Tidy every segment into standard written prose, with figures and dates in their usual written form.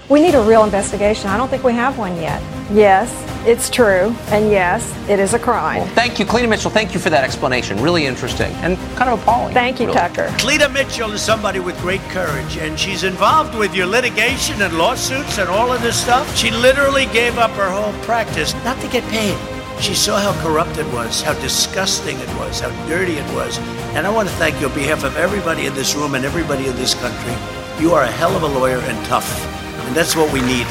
We need a real investigation. I don't think we have one yet. Yes, it's true, and yes, it is a crime. Well, thank you, Cleta Mitchell. Thank you for that explanation. Really interesting and kind of appalling. Thank you, really. Tucker. Cleta Mitchell is somebody with great courage, and she's involved with your litigation and lawsuits and all of this stuff. She literally gave up her whole practice, not to get paid. She saw how corrupt it was, how disgusting it was, how dirty it was. And I want to thank you on behalf of everybody in this room and everybody in this country. You are a hell of a lawyer and tough, and that's what we need.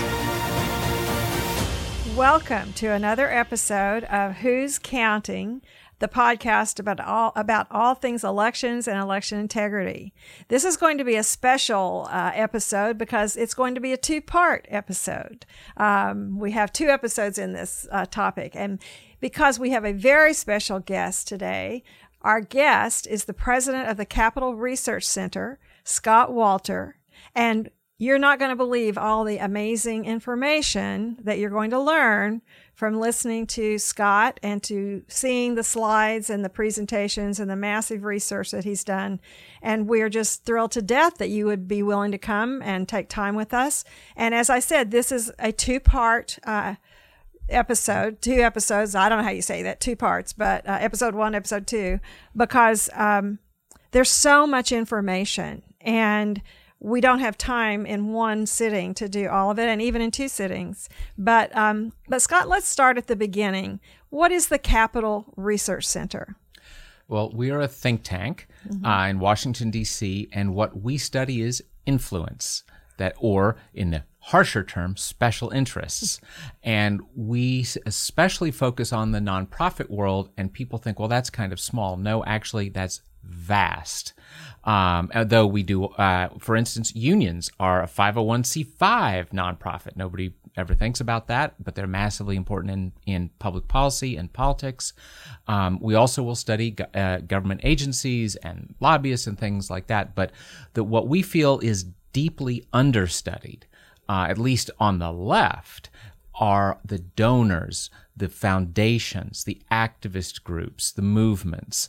Welcome to another episode of Who's Counting, the podcast about all things elections and election integrity. This is going to be a special episode because it's going to be a two-part episode. We have two episodes in this topic, and because we have a very special guest today, our guest is the president of the Capital Research Center, Scott Walter, and you're not going to believe all the amazing information that you're going to learn from listening to Scott and to seeing the slides and the presentations and the massive research that he's done. And we're just thrilled to death that you would be willing to come and take time with us. And as I said, this is a two-part episode, two episodes. I don't know how you say that, two parts, but episode 1, episode 2, because there's so much information and we don't have time in one sitting to do all of it, and even in two sittings. But Scott, let's start at the beginning. What is the Capital Research Center? Well, we are a think tank in Washington, D.C., and what we study is influence, or in the harsher term, special interests. And we especially focus on the nonprofit world, and people think, well, that's kind of small. No, actually, that's vast. Though we do, for instance, unions are a 501c5 nonprofit. Nobody ever thinks about that, but they're massively important in public policy and politics. We also will study government agencies and lobbyists and things like that. But what we feel is deeply understudied, at least on the left, are the donors, the foundations, the activist groups, the movements.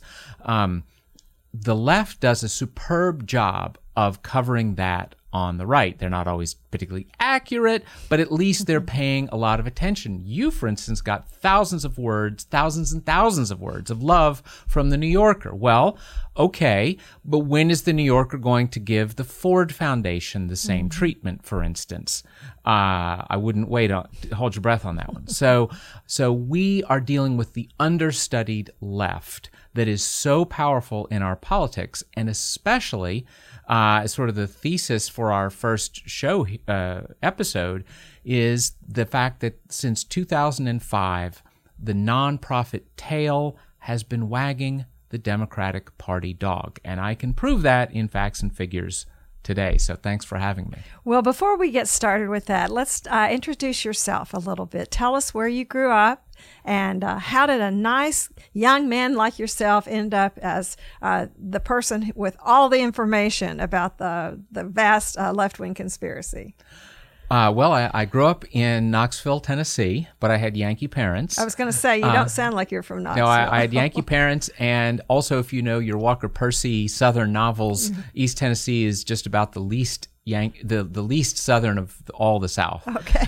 The left does a superb job of covering that on the right. They're not always particularly accurate, but at least they're paying a lot of attention. You, for instance, got thousands and thousands of words of love from the New Yorker. Well, okay, but when is the New Yorker going to give the Ford Foundation the same treatment, for instance? I wouldn't hold your breath on that one. So we are dealing with the understudied left that is so powerful in our politics, and especially sort of the thesis for our first show episode is the fact that since 2005, the nonprofit tail has been wagging the Democratic Party dog. And I can prove that in facts and figures today. So thanks for having me. Well, before we get started with that, let's introduce yourself a little bit. Tell us where you grew up and how did a nice young man like yourself end up as the person with all the information about the vast left-wing conspiracy? Well, I grew up in Knoxville, Tennessee, but I had Yankee parents. I was going to say, you don't sound like you're from Knoxville. No, I had Yankee parents, and also if you know your Walker Percy Southern novels, East Tennessee is just about the least the least Southern of all the South. Okay.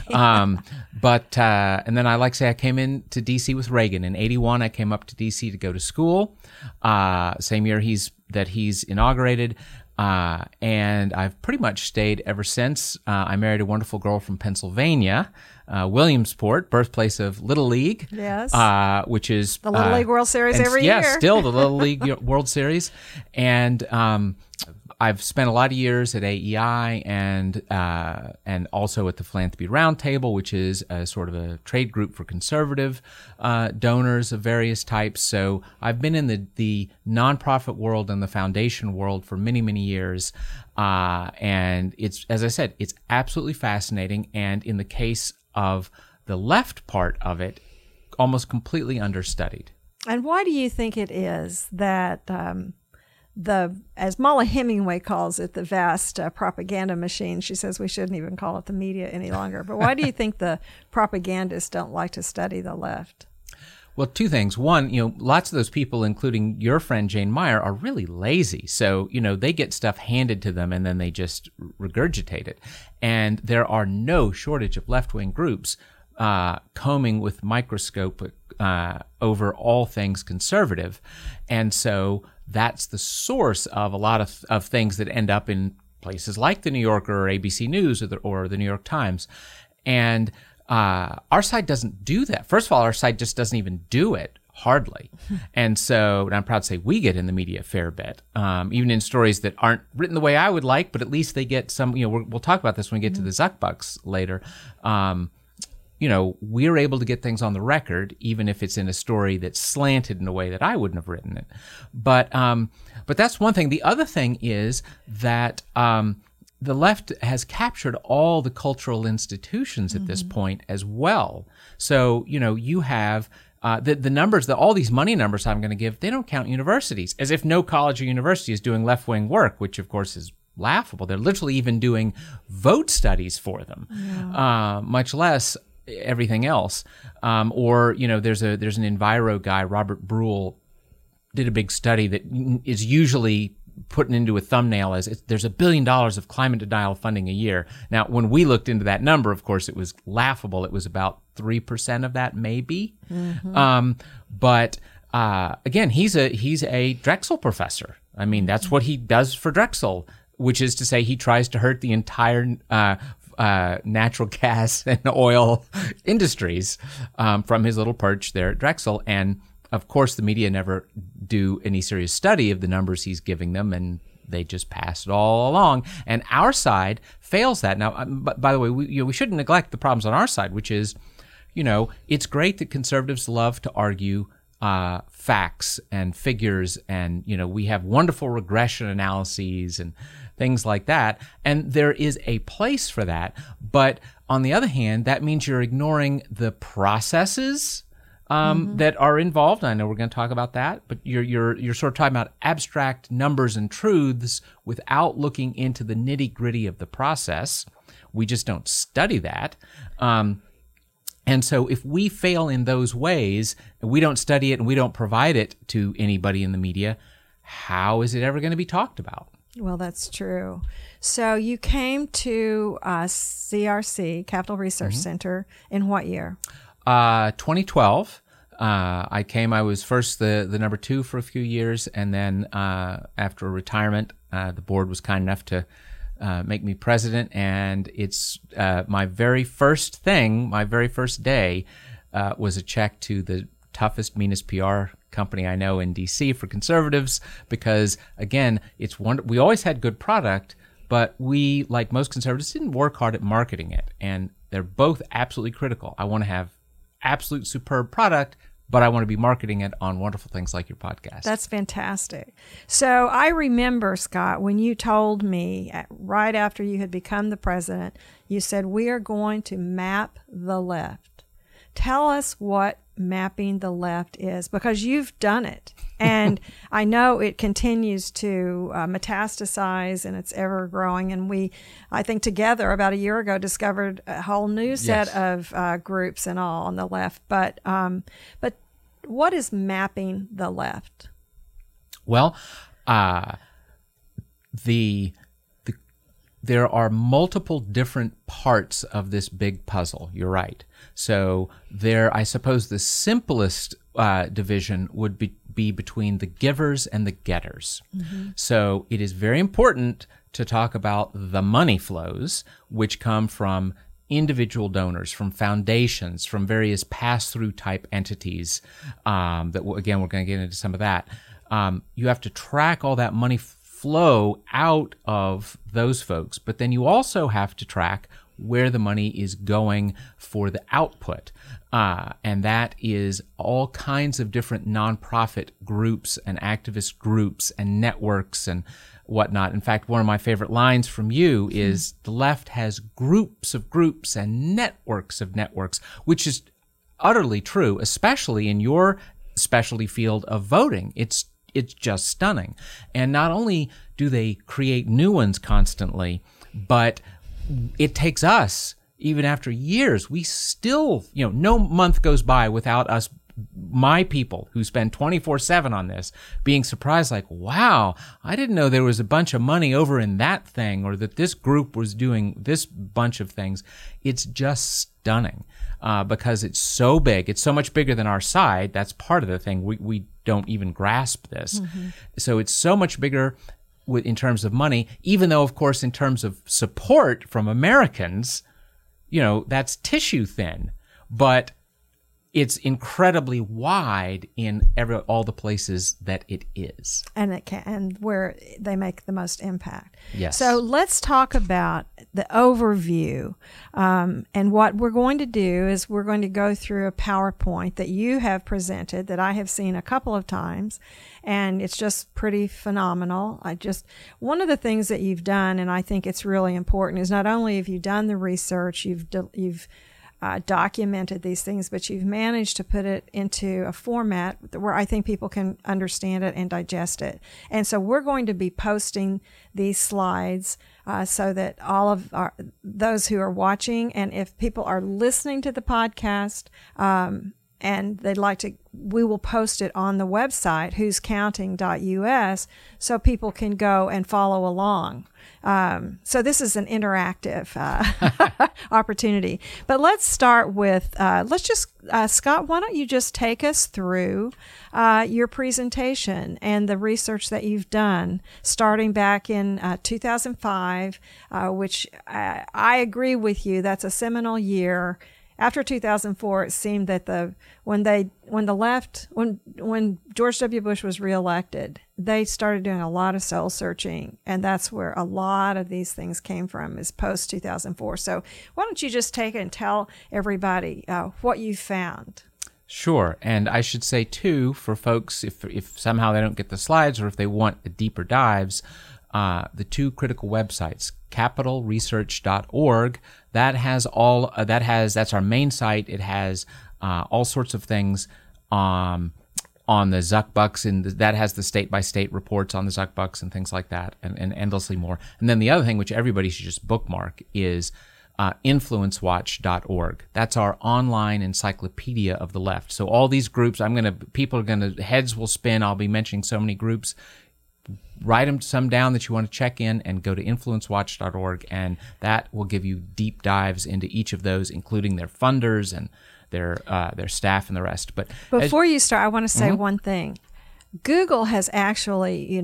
And then I came into D.C. with Reagan. In 81, I came up to D.C. to go to school. Same year he's inaugurated. And I've pretty much stayed ever since. I married a wonderful girl from Pennsylvania, Williamsport, birthplace of Little League. Yes. Which is the Little League World Series every year. Yeah, still the Little League World Series. And I've spent a lot of years at AEI and also at the Philanthropy Roundtable, which is a sort of a trade group for conservative donors of various types. So I've been in the nonprofit world and the foundation world for many, many years. And it's, as I said, it's absolutely fascinating. And in the case of the left part of it, almost completely understudied. And why do you think it is that as Molly Hemingway calls it, the vast propaganda machine? She says we shouldn't even call it the media any longer. But why do you think the propagandists don't like to study the left? Well, two things. One, lots of those people, including your friend Jane Meyer, are really lazy. So, they get stuff handed to them and then they just regurgitate it. And there are no shortage of left-wing groups combing with microscope over all things conservative. And so that's the source of a lot of things that end up in places like the New Yorker or ABC News or the New York Times. And our side doesn't do that. First of all, our side just doesn't even do it, hardly. And I'm proud to say we get in the media a fair bit, even in stories that aren't written the way I would like, but at least they get some, we'll talk about this when we get to the Zuck Bucks later. We're able to get things on the record, even if it's in a story that's slanted in a way that I wouldn't have written it. But that's one thing. The other thing is that the left has captured all the cultural institutions at this point as well. So, you have the numbers, all these money numbers I'm going to give, they don't count universities, as if no college or university is doing left-wing work, which of course is laughable. They're literally even doing vote studies for them, much less everything else. There's an Enviro guy, Robert Brule, did a big study that is usually put into a thumbnail as there's $1 billion of climate denial funding a year. Now, when we looked into that number, of course, it was laughable. It was about 3% of that, maybe. But again, he's a Drexel professor. I mean, that's what he does for Drexel, which is to say he tries to hurt the entire natural gas and oil industries from his little perch there at Drexel. And of course, the media never do any serious study of the numbers he's giving them, and they just pass it all along. And our side fails that. Now, by the way, we shouldn't neglect the problems on our side, which is, it's great that conservatives love to argue facts and figures, and we have wonderful regression analyses and things like that, and there is a place for that. But on the other hand, that means you're ignoring the processes that are involved. I know we're going to talk about that, but you're sort of talking about abstract numbers and truths without looking into the nitty-gritty of the process. We just don't study that. And so if we fail in those ways, and we don't study it and we don't provide it to anybody in the media, how is it ever going to be talked about? Well, that's true. So you came to CRC, Capital Research Center, in what year? 2012. I was first the number 2 for a few years, and then after retirement, the board was kind enough to make me president, and it's my very first day was a check to the toughest, meanest PR company I know in DC for conservatives, because again, we always had good product, but we, like most conservatives, didn't work hard at marketing it, and they're both absolutely critical. I want to have absolute superb product, but I want to be marketing it on wonderful things like your podcast. That's fantastic. So I remember, Scott, when you told me right after you had become the president, you said, we are going to map the left. Tell us what mapping the left is, because you've done it. And I know it continues to metastasize, and it's ever growing. And I think together about a year ago, discovered a whole new set of groups and all on the left. But what is mapping the left? Well, there are multiple different parts of this big puzzle. You're right. So I suppose the simplest division would be between the givers and the getters. So it is very important to talk about the money flows, which come from individual donors, from foundations, from various pass-through type entities. Again, we're going to get into some of that. You have to track all that money flow out of those folks, but then you also have to track where the money is going for the output. And that is all kinds of different nonprofit groups and activist groups and networks and whatnot. In fact, one of my favorite lines from you is the left has groups of groups and networks of networks, which is utterly true, especially in your specialty field of voting. It's just stunning. And not only do they create new ones constantly, but it takes us, even after years, we still, no month goes by without us my people who spend 24/7 on this being surprised, like, wow, I didn't know there was a bunch of money over in that thing, or that this group was doing this bunch of things. It's just stunning because it's so big. It's so much bigger than our side. That's part of the thing. We don't even grasp this. So it's so much bigger in terms of money, even though, of course, in terms of support from Americans, that's tissue thin. But it's incredibly wide in all the places that it is, and where they make the most impact. Yes. So let's talk about the overview, and what we're going to do is we're going to go through a PowerPoint that you have presented that I have seen a couple of times, and it's just pretty phenomenal. One of the things that you've done, and I think it's really important, is not only have you done the research, you've documented these things, but you've managed to put it into a format where I think people can understand it and digest it. And so we're going to be posting these slides so that all of those who are watching, and if people are listening to the podcast, and they'd like to, we will post it on the website, whoscounting.us, so people can go and follow along. So this is an interactive opportunity. But let's start with, Scott, why don't you just take us through your presentation and the research that you've done starting back in 2005, which I agree with you, that's a seminal year. After 2004, it seemed that when George W. Bush was reelected, they started doing a lot of soul searching, and that's where a lot of these things came from, is post 2004. So why don't you just take it and tell everybody what you found? Sure, and I should say too, for folks, if somehow they don't get the slides or if they want the deeper dives, the two critical websites, capitalresearch.org, that's our main site. It has all sorts of things on the Zuckbucks, and that has the state-by-state reports on the Zuckbucks and things like that, and endlessly more. And then the other thing, which everybody should just bookmark, is influencewatch.org. That's our online encyclopedia of the left. So all these groups, heads will spin. I'll be mentioning so many groups. Write some down that you want to check in, and go to influencewatch.org, and that will give you deep dives into each of those, including their funders and their staff and the rest. But before you start, I want to say one thing. Google has actually,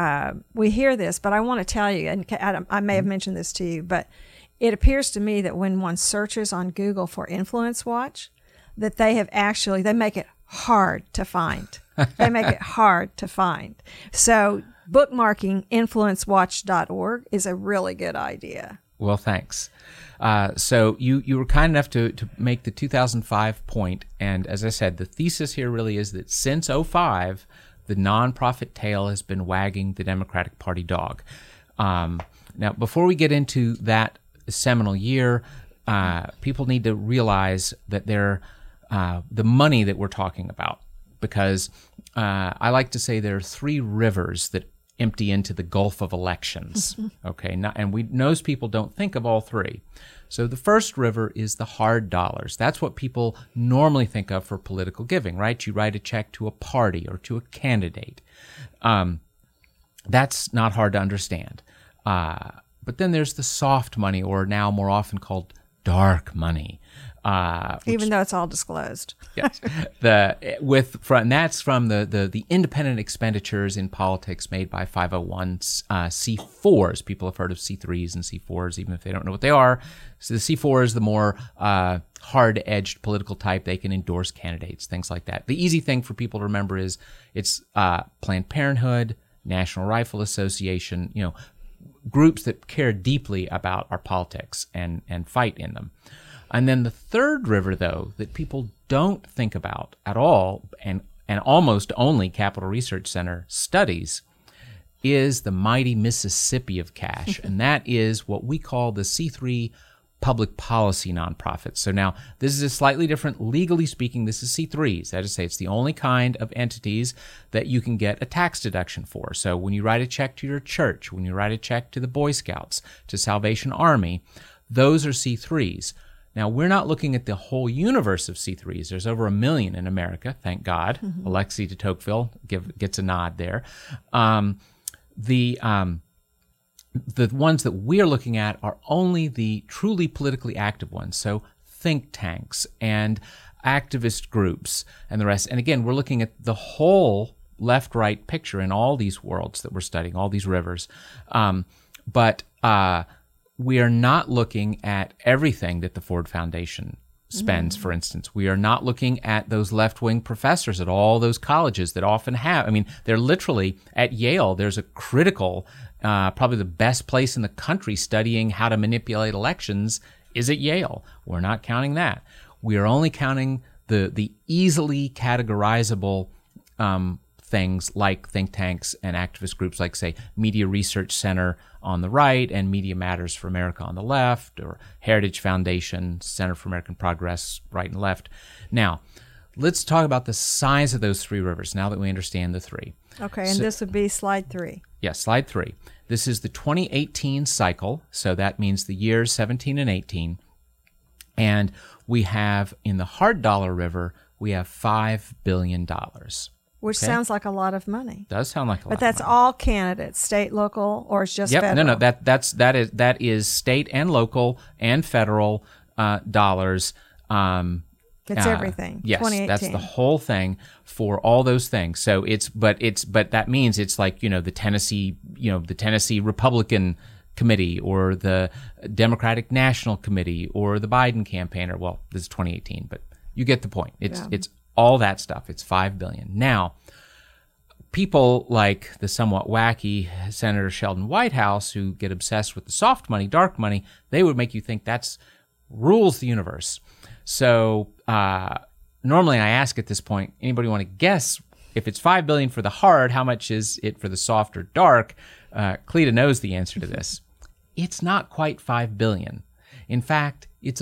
we hear this, but I want to tell you, and I may have mentioned this to you, but it appears to me that when one searches on Google for Influence Watch, that they make it hard to find. They make it hard to find. So bookmarking influencewatch.org is a really good idea. Well, thanks. So you were kind enough to make the 2005 point, and as I said, the thesis here really is that since 2005, the nonprofit tail has been wagging the Democratic Party dog. Now, before we get into that seminal year, people need to realize that the money that we're talking about, because I like to say there are three rivers that empty into the Gulf of elections. Okay, and most people don't think of all three. So the first river is the hard dollars. That's what people normally think of for political giving, right? You write a check to a party or to a candidate. That's not hard to understand. But then there's the soft money, or now more often called dark money. Even though it's all disclosed. Yes. And that's from the independent expenditures in politics made by 501c4s. People have heard of C3s and C4s, even if they don't know what they are. So the C4 is the more hard-edged political type. They can endorse candidates, things like that. The easy thing for people to remember is it's Planned Parenthood, National Rifle Association, groups that care deeply about our politics and fight in them. And then the third river, though, that people don't think about at all, and almost only Capital Research Center studies, is the mighty Mississippi of cash. And that is what we call the C3 public policy nonprofits. So now, this is a slightly different, legally speaking, this is C3s. That is to say, it's the only kind of entities that you can get a tax deduction for. So when you write a check to your church, when you write a check to the Boy Scouts, to Salvation Army, those are C3s. Now, we're not looking at the whole universe of C3s. There's over 1 million in America, thank God. Alexi de Tocqueville gets a nod there. The ones that we're looking at are only the truly politically active ones, so think tanks and activist groups and the rest. And again, we're looking at the whole left-right picture in all these worlds that we're studying, all these rivers. But we are not looking at everything that the Ford Foundation spends, for instance. We are not looking at those left-wing professors at all those colleges that often have, I mean, they're literally, at Yale, there's a critical, probably the best place in the country studying how to manipulate elections is at Yale. We're not counting that. We are only counting the easily categorizable things like think tanks and activist groups like, say, Media Research Center on the right and Media Matters for America on the left, or Heritage Foundation, Center for American Progress, right and left. Now, let's talk about the size of those three rivers now that we understand the three. Okay, and this would be slide 3. Yes, slide 3. This is the 2018 cycle, so that means the years 17 and 18. And we have, in the hard dollar river, we have $5 billion. Which sounds like a lot of money. Does sound like a lot. But that's all candidates, state, local, or it's just federal? No, that is state and local and federal dollars. It's everything. Yes, 2018. that's the whole thing for all those things. So but that means it's like, the Tennessee Republican Committee or the Democratic National Committee or the Biden campaign, or, well, this is 2018, but you get the point. It's all that stuff. It's $5 billion. Now, people like the somewhat wacky Senator Sheldon Whitehouse, who get obsessed with the soft money, dark money, they would make you think that's rules the universe. So normally I ask at this point, anybody want to guess if it's $5 billion for the hard, how much is it for the soft or dark? Cleta knows the answer to this. It's not quite $5 billion. In fact, it's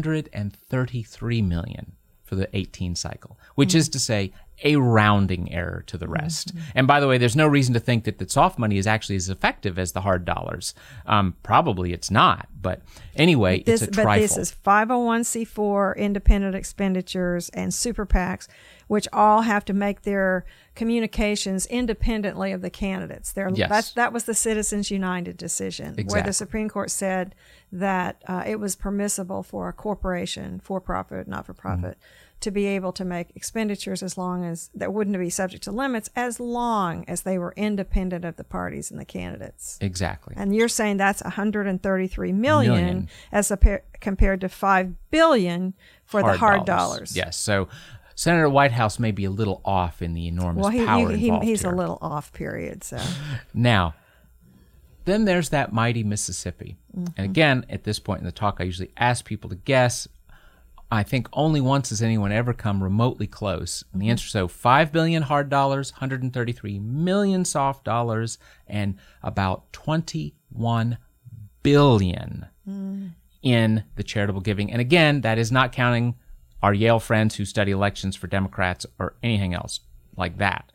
$133 million for the 18 cycle, which is to say a rounding error to the rest. And by the way, there's no reason to think that the soft money is actually as effective as the hard dollars. Probably it's not, but anyway, it's a trifle. But this is 501c4 independent expenditures and super PACs, which all have to make their communications independently of the candidates. That was the Citizens United decision, where the Supreme Court said that it was permissible for a corporation, for-profit, not-for-profit, to be able to make expenditures as long as that wouldn't be subject to limits, as long as they were independent of the parties and the candidates. Exactly. And you're saying that's $133 million as compared to $5 billion for the hard dollars. Yes. So Senator Whitehouse may be a little off in the enormous power involved he's here. a little off, period. So now, then there's that mighty Mississippi. And again, at this point in the talk, I usually ask people to guess. I think only once has anyone ever come remotely close. And the answer is $5 billion hard dollars, 133 million soft dollars, and about 21 billion in the charitable giving. And again, that is not counting our Yale friends who study elections for Democrats or anything else like that.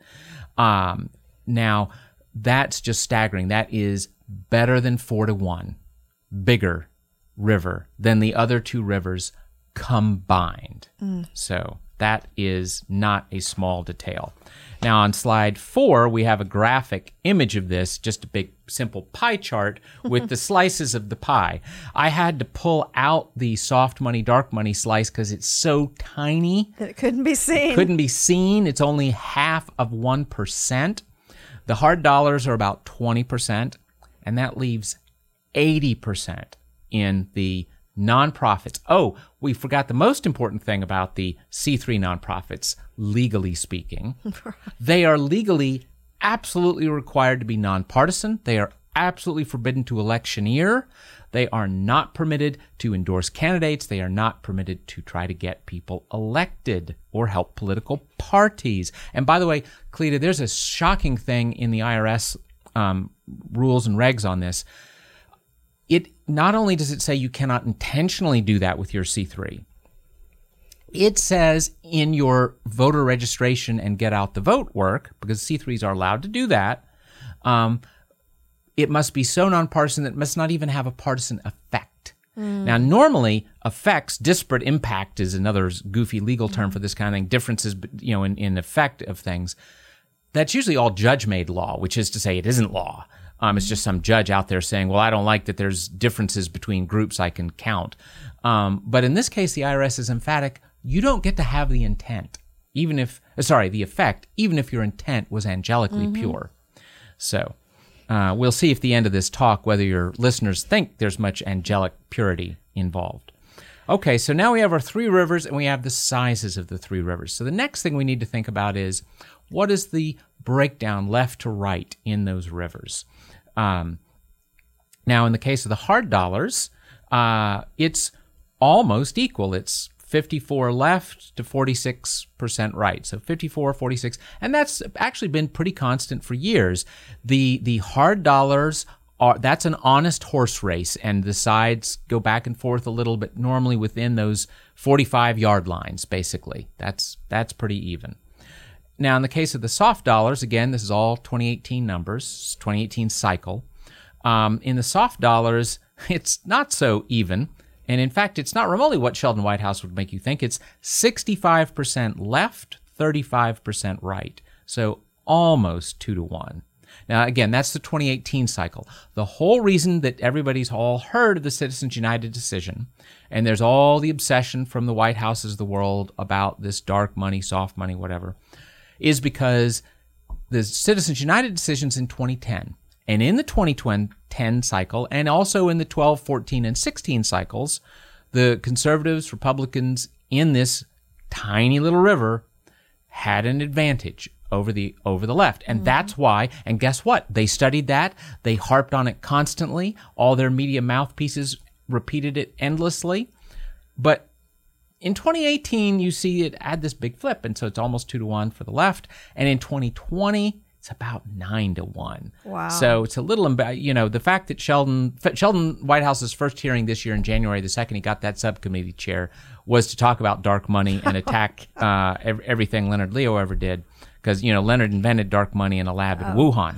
Now, that's just staggering. That is better than 4-1, bigger river than the other two rivers combined. So that is not a small detail. Now on slide 4, we have a graphic image of this, just a big simple pie chart with the slices of the pie. I had to pull out the soft money, dark money slice because it's so tiny that it couldn't be seen. It's only half of 1%. The hard dollars are about 20%, and that leaves 80% in the nonprofits. Oh, we forgot the most important thing about the C3 nonprofits, legally speaking. They are legally absolutely required to be nonpartisan. They are absolutely forbidden to electioneer. They are not permitted to endorse candidates. They are not permitted to try to get people elected or help political parties. And by the way, Cleta, there's a shocking thing in the IRS rules and regs on this. It not only does it say you cannot intentionally do that with your C3, it says in your voter registration and get out the vote work, because C3s are allowed to do that, it must be so nonpartisan that it must not even have a partisan effect. Now, normally, effects, disparate impact is another goofy legal term for this kind of thing, differences, in effect of things. That's usually all judge-made law, which is to say it isn't law. It's just some judge out there saying, well, I don't like that there's differences between groups I can count. But in this case, the IRS is emphatic. You don't get to have the intent, the effect, even if your intent was angelically pure. So we'll see at the end of this talk whether your listeners think there's much angelic purity involved. Okay, so now we have our three rivers and we have the sizes of the three rivers. So the next thing we need to think about is, what is the breakdown left to right in those rivers? Now, in the case of the hard dollars, it's almost equal. It's 54 left to 46% right. So 54, 46. And that's actually been pretty constant for years. The hard dollars that's an honest horse race, and the sides go back and forth a little bit, normally within those 45-yard lines, basically. That's pretty even. Now, in the case of the soft dollars, again, this is all 2018 numbers, 2018 cycle. In the soft dollars, it's not so even. And in fact, it's not remotely what Sheldon Whitehouse would make you think. It's 65% left, 35% right. So almost 2-to-1. Now, again, that's the 2018 cycle. The whole reason that everybody's all heard of the Citizens United decision, and there's all the obsession from the White Houses of the world about this dark money, soft money, whatever, is because the Citizens United decision's in 2010. And in the 2010 cycle, and also in the 12, 14, and 16 cycles, the conservatives, Republicans in this tiny little river had an advantage over the left. And that's why, and guess what? They studied that. They harped on it constantly. All their media mouthpieces repeated it endlessly. But in 2018, you see it had this big flip, and so it's almost 2-to-1 for the left. And in 2020, it's about 9-to-1. Wow. So it's a little, the fact that Sheldon Whitehouse's first hearing this year in January, the second he got that subcommittee chair, was to talk about dark money and attack everything Leonard Leo ever did. Because, Leonard invented dark money in a lab in Wuhan.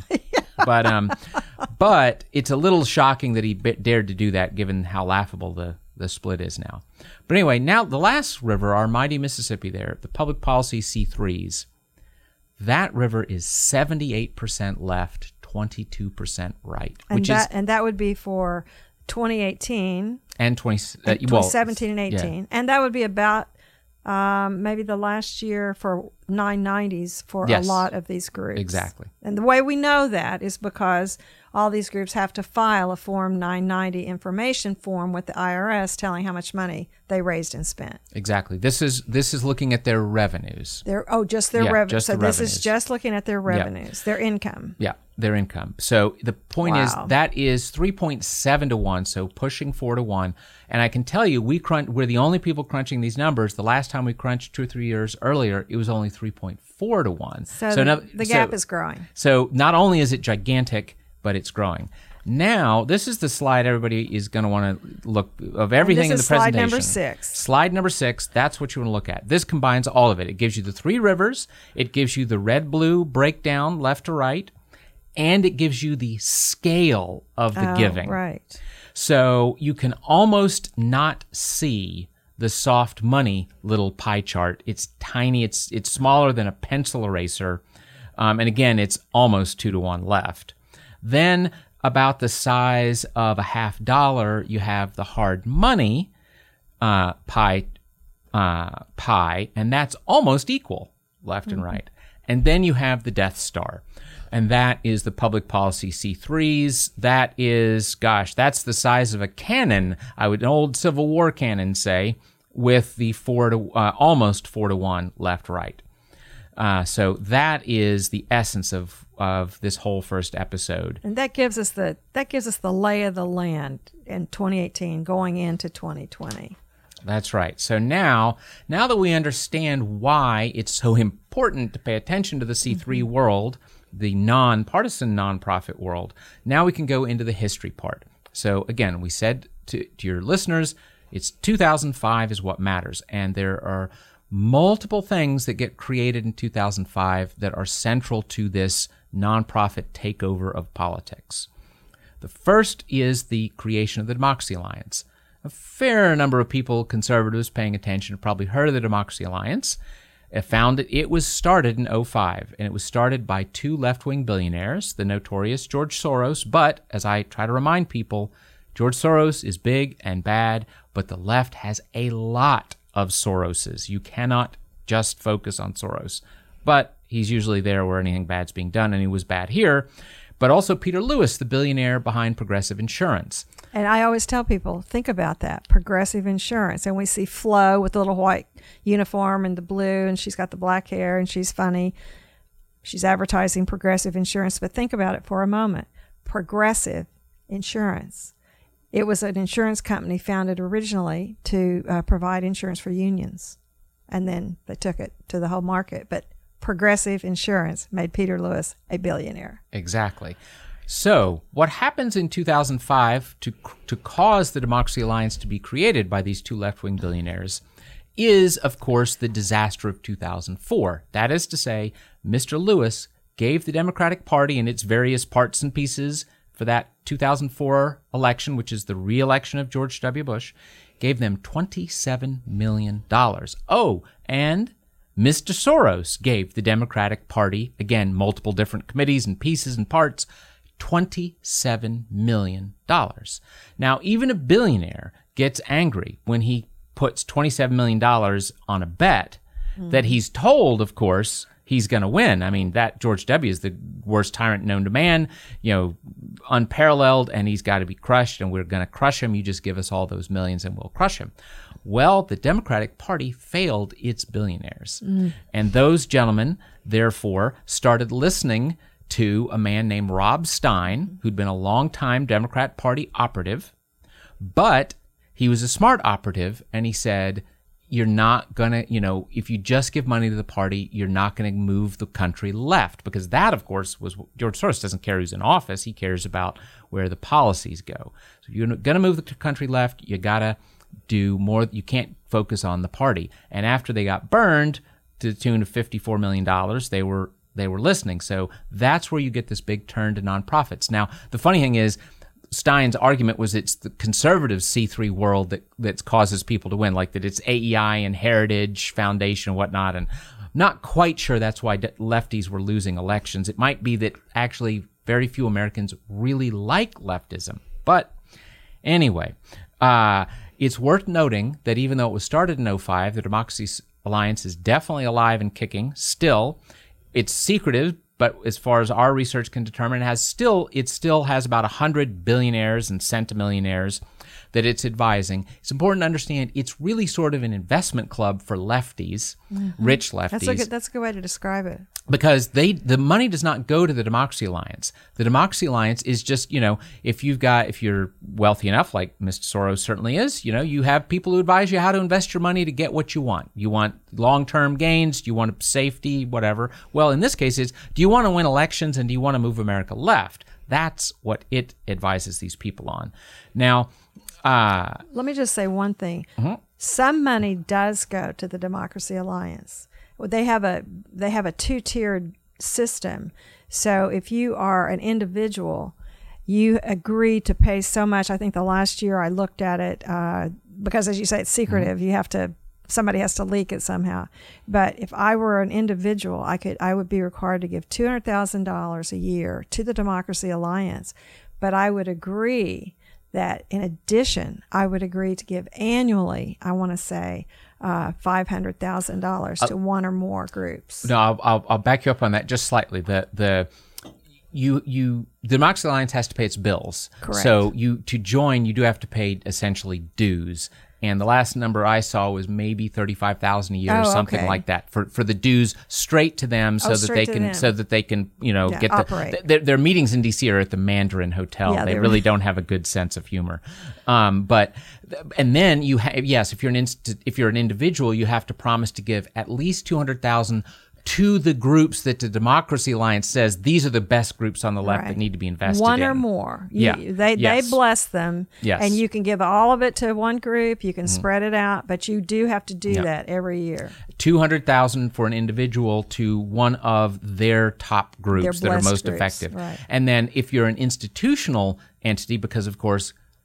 But it's a little shocking that he dared to do that, given how laughable the split is now. But anyway, now the last river, our mighty Mississippi there, the public policy C3s, that river is 78% left, 22% right. And that would be for 2018. And 2017 and 18. Yeah. And that would be about maybe the last year for 990s for a lot of these groups. Exactly. And the way we know that is because all these groups have to file a Form 990 information form with the IRS telling how much money they raised and spent. Exactly. This is looking at their revenues. Just their revenues. Just so the this revenues. is just looking at their revenues, their income. Yeah, their income. So the point is that is 3.7-to-1, so pushing 4-to-1. And I can tell you, we're the only people crunching these numbers. The last time we crunched 2 or 3 years earlier, it was only 3.4-to-1. So the gap is growing. So not only is it gigantic, but it's growing. Now, this is the slide everybody is going to want to look of everything in the presentation. Slide number 6. Slide number 6, that's what you want to look at. This combines all of it. It gives you the three rivers, it gives you the red-blue breakdown left to right, and it gives you the scale of the giving. Right. So you can almost not see the soft money little pie chart. It's tiny. It's smaller than a pencil eraser. And again, it's almost 2-to-1 left. Then about the size of a $50, you have the hard money pie, and that's almost equal left and right. And then you have the Death Star. And that is the public policy C3s. That is, that's the size of a cannon, an old Civil War cannon, say, with the almost 4-to-1 left-right. So that is the essence of this whole first episode. And that gives us the lay of the land in 2018 going into 2020. That's right. So now that we understand why it's so important to pay attention to the C3 world, the non-partisan nonprofit world, now we can go into the history part. So again, we said to your listeners, it's 2005 is what matters. And there are multiple things that get created in 2005 that are central to this nonprofit takeover of politics. The first is the creation of the Democracy Alliance. a fair number of people, conservatives paying attention, have probably heard of the Democracy Alliance. Found that it was started in 2005, and it was started by two left-wing billionaires, the notorious George Soros. But, as I try to remind people, George Soros is big and bad, but the left has a lot of Soroses. You cannot just focus on Soros. But he's usually there where anything bad's being done, and he was bad here. But also Peter Lewis, the billionaire behind Progressive Insurance. And I always tell people, think about that, Progressive Insurance. And we see Flo with the little white uniform and the blue, and she's got the black hair, and she's funny. She's advertising Progressive Insurance. But think about it for a moment. Progressive Insurance. It was an insurance company founded originally to provide insurance for unions. And then they took it to the whole market. But Progressive Insurance made Peter Lewis a billionaire. Exactly. So what happens in 2005 to cause the Democracy Alliance to be created by these two left-wing billionaires is, of course, the disaster of 2004. That is to say, Mr. Lewis gave the Democratic Party and its various parts and pieces for that 2004 election, which is the re-election of George W. Bush, gave them $27 million. Oh, and Mr. Soros gave the Democratic Party, again, multiple different committees and pieces and parts, $27 million. Now, even a billionaire gets angry when he puts $27 million on a bet that he's told, of course, he's going to win. I mean, that George W. is the worst tyrant known to man, unparalleled, and he's got to be crushed, and we're going to crush him. You just give us all those millions and we'll crush him. Well, the Democratic Party failed its billionaires. And those gentlemen, therefore, started listening to a man named Rob Stein, who'd been a longtime Democrat Party operative, but he was a smart operative, and he said, you're not going to, if you just give money to the party, you're not going to move the country left, because that, of course, was George Soros doesn't care who's in office. He cares about where the policies go. So if you're going to move the country left, you got to do more. You can't focus on the party. And after they got burned to the tune of $54 million, they were listening. So that's where you get this big turn to nonprofits. Now, the funny thing is, Stein's argument was it's the conservative C3 world that causes people to win, like that it's AEI and Heritage Foundation and whatnot. And I'm not quite sure that's why lefties were losing elections. It might be that actually very few Americans really like leftism. But anyway, it's worth noting that even though it was started in 2005, the Democracy Alliance is definitely alive and kicking still. It's secretive, but as far as our research can determine, it still has about 100 billionaires and centimillionaires that it's advising. It's important to understand it's really sort of an investment club for lefties, rich lefties. That's a good way to describe it. Because the money does not go to the Democracy Alliance. The Democracy Alliance is just, if you're wealthy enough, like Mr. Soros certainly is, you have people who advise you how to invest your money to get what you want. You want long-term gains, do you want safety, whatever. Well, in this case, do you want to win elections and do you want to move America left? That's what it advises these people on. Now, let me just say one thing. Some money does go to the Democracy Alliance. They have a two-tiered system. So if you are an individual, you agree to pay so much. I think the last year I looked at it because, as you say, it's secretive. Somebody has to leak it somehow. But if I were an individual, I would be required to give $200,000 a year to the Democracy Alliance. But I would agree that in addition, I would agree to give annually, I want to say, $500,000 to one or more groups. No, I'll back you up on that just slightly. The Democracy Alliance has to pay its bills. Correct. So to join, you do have to pay essentially dues. And the last number I saw was maybe $35,000 a year or something like that for the dues straight to them, so that they can get their meetings in DC are at the Mandarin Hotel. They really don't have a good sense of humor. And then you have, if you're an individual, you have to promise to give at least $200,000 to the groups that the Democracy Alliance says these are the best groups on the left that need to be invested in. One or more. They bless them. Yes. And you can give all of it to one group. You can spread it out, but you do have to do that every year. $200,000 for an individual to one of their top groups that are most effective. Right. And then if you're an institutional entity, because of course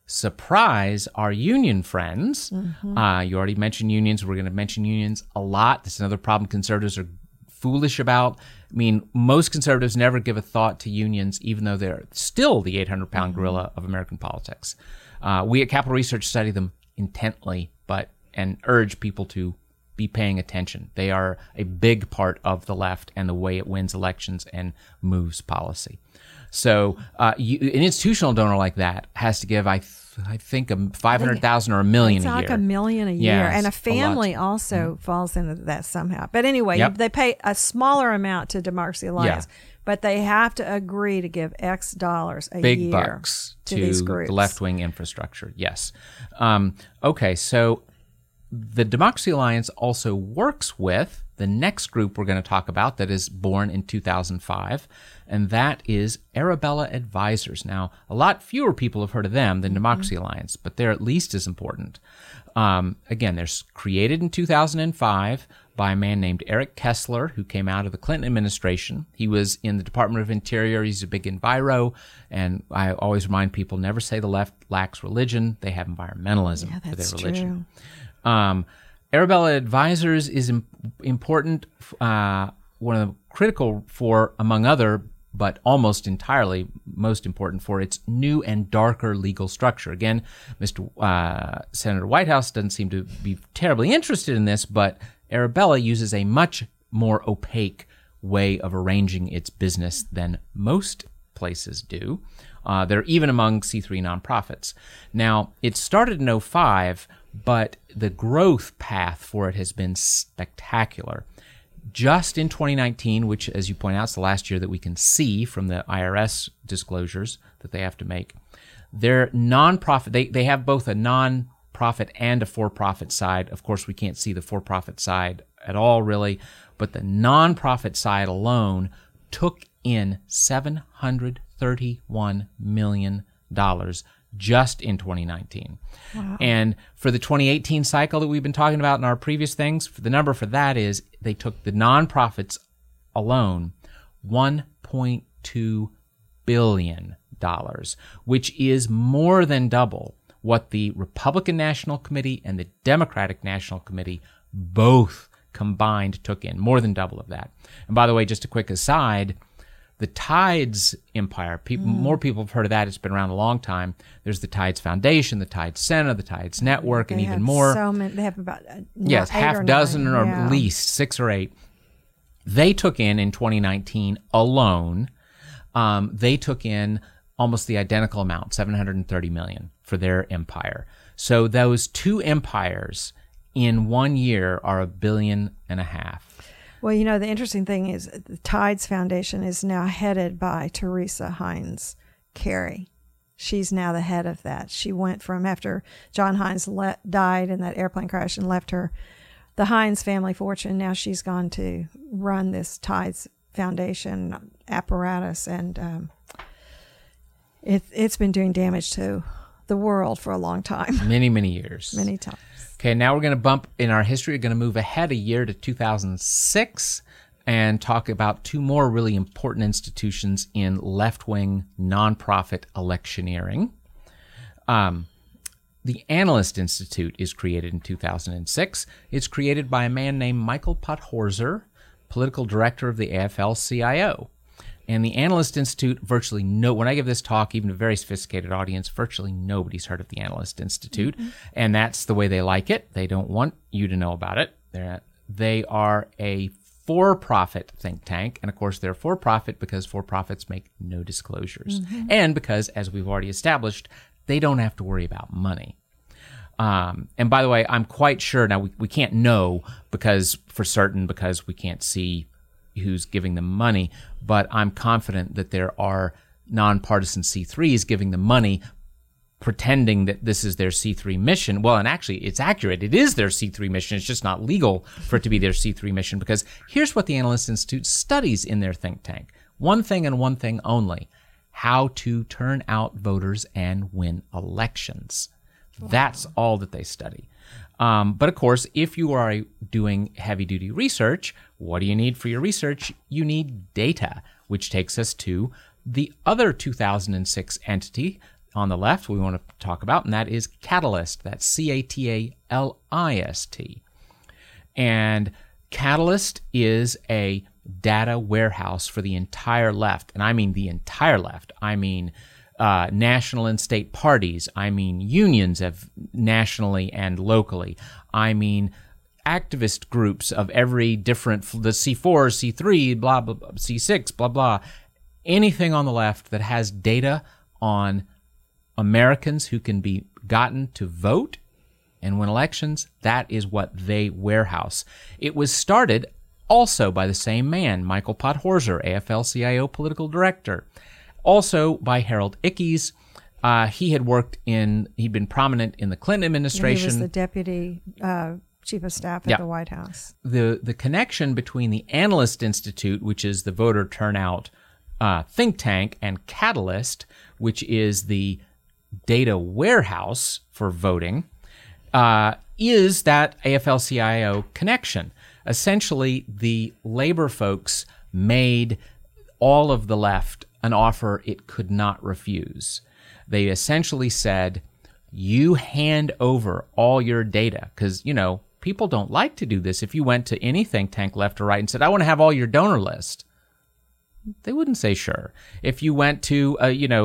surprise our union friends. You already mentioned unions. We're going to mention unions a lot. This is another problem conservatives are foolish about. I mean, most conservatives never give a thought to unions, even though they're still the 800-pound gorilla of American politics. We at Capital Research study them intently, and urge people to be paying attention. They are a big part of the left and the way it wins elections and moves policy. So an institutional donor like that has to give, I think, $500,000 or $1 million a year. It's like $1 million a year, and a family also falls into that somehow. But anyway, they pay a smaller amount to Democracy Alliance, but they have to agree to give X dollars a Big year bucks to these groups. The left-wing infrastructure. Yes. Okay, so the Democracy Alliance also works with the next group we're going to talk about that is born in 2005, and that is Arabella Advisors. Now, a lot fewer people have heard of them than Democracy Alliance, but they're at least as important. Again, they're created in 2005 by a man named Eric Kessler, who came out of the Clinton administration. He was in the Department of Interior. He's a big enviro, and I always remind people, never say the left lacks religion. They have environmentalism for their religion. Arabella Advisors is important, one of the critical for, among other, but almost entirely most important for its new and darker legal structure. Again, Senator Whitehouse doesn't seem to be terribly interested in this, but Arabella uses a much more opaque way of arranging its business than most places do. They're even among C3 nonprofits. Now, it started in 2005, but the growth path for it has been spectacular. Just in 2019, which, as you point out, is the last year that we can see from the IRS disclosures that they have to make, their nonprofit, they have both a nonprofit and a for-profit side. Of course, we can't see the for-profit side at all, really, but the nonprofit side alone took in $731 million just in 2019. Wow. And for the 2018 cycle that we've been talking about in our previous things, the number for that is they took the nonprofits alone $1.2 billion, which is more than double what the Republican National Committee and the Democratic National Committee both combined took in, more than double of that. And by the way, just a quick aside, the Tides Empire, more people have heard of that. It's been around a long time. There's the Tides Foundation, the Tides Center, the Tides Network, and even more. So many, they have about half dozen or at least 6 or 8. They took in 2019 alone, they took in almost the identical amount, $730 million for their empire. So those two empires in 1 year are $1.5 billion. Well, you know, the interesting thing is the Tides Foundation is now headed by Teresa Heinz Kerry. She's now the head of that. She went from after John Heinz died in that airplane crash and left her the Heinz family fortune. Now she's gone to run this Tides Foundation apparatus, and it's been doing damage to the world for a long time. Many, many years. Many times. Okay, now we're going to bump in our history. We're going to move ahead a year to 2006 and talk about two more really important institutions in left-wing nonprofit electioneering. The Analyst Institute is created in 2006. It's created by a man named Michael Podhorzer, political director of the AFL-CIO. And the Analyst Institute, when I give this talk, even a very sophisticated audience, virtually nobody's heard of the Analyst Institute. Mm-hmm. And that's the way they like it. They don't want you to know about it. They are a for-profit think tank. And of course, they're for-profit because for-profits make no disclosures. Mm-hmm. And because, as we've already established, they don't have to worry about money. And by the way, I'm quite sure, now we can't know because we can't see who's giving them money, but I'm confident that there are nonpartisan C3s giving them money, pretending that this is their C3 mission. Well, and actually, it's accurate. It is their C3 mission. It's just not legal for it to be their C3 mission, because here's what the Analyst Institute studies in their think tank. One thing and one thing only: how to turn out voters and win elections. Wow. That's all that they study. But of course, if you are doing heavy-duty research, what do you need for your research? You need data, which takes us to the other 2006 entity on the left we want to talk about, and that is Catalyst. That's Catalyst. And Catalyst is a data warehouse for the entire left. And I mean the entire left. I mean national and state parties. I mean unions of nationally and locally. I mean activist groups of every different, the C4, C3, blah, blah, blah, C6, blah, blah. Anything on the left that has data on Americans who can be gotten to vote and win elections, that is what they warehouse. It was started also by the same man, Michael Podhorzer, AFL-CIO political director. Also by Harold Ickes. He'd been prominent in the Clinton administration. He was the deputy chief of staff at the White House. The connection between the Analyst Institute, which is the voter turnout think tank, and Catalyst, which is the data warehouse for voting, is that AFL-CIO connection. Essentially, the labor folks made all of the left an offer it could not refuse. They essentially said, you hand over all your data, because, people don't like to do this. If you went to any think tank, left or right, and said, I want to have all your donor list, they wouldn't say sure. If you went to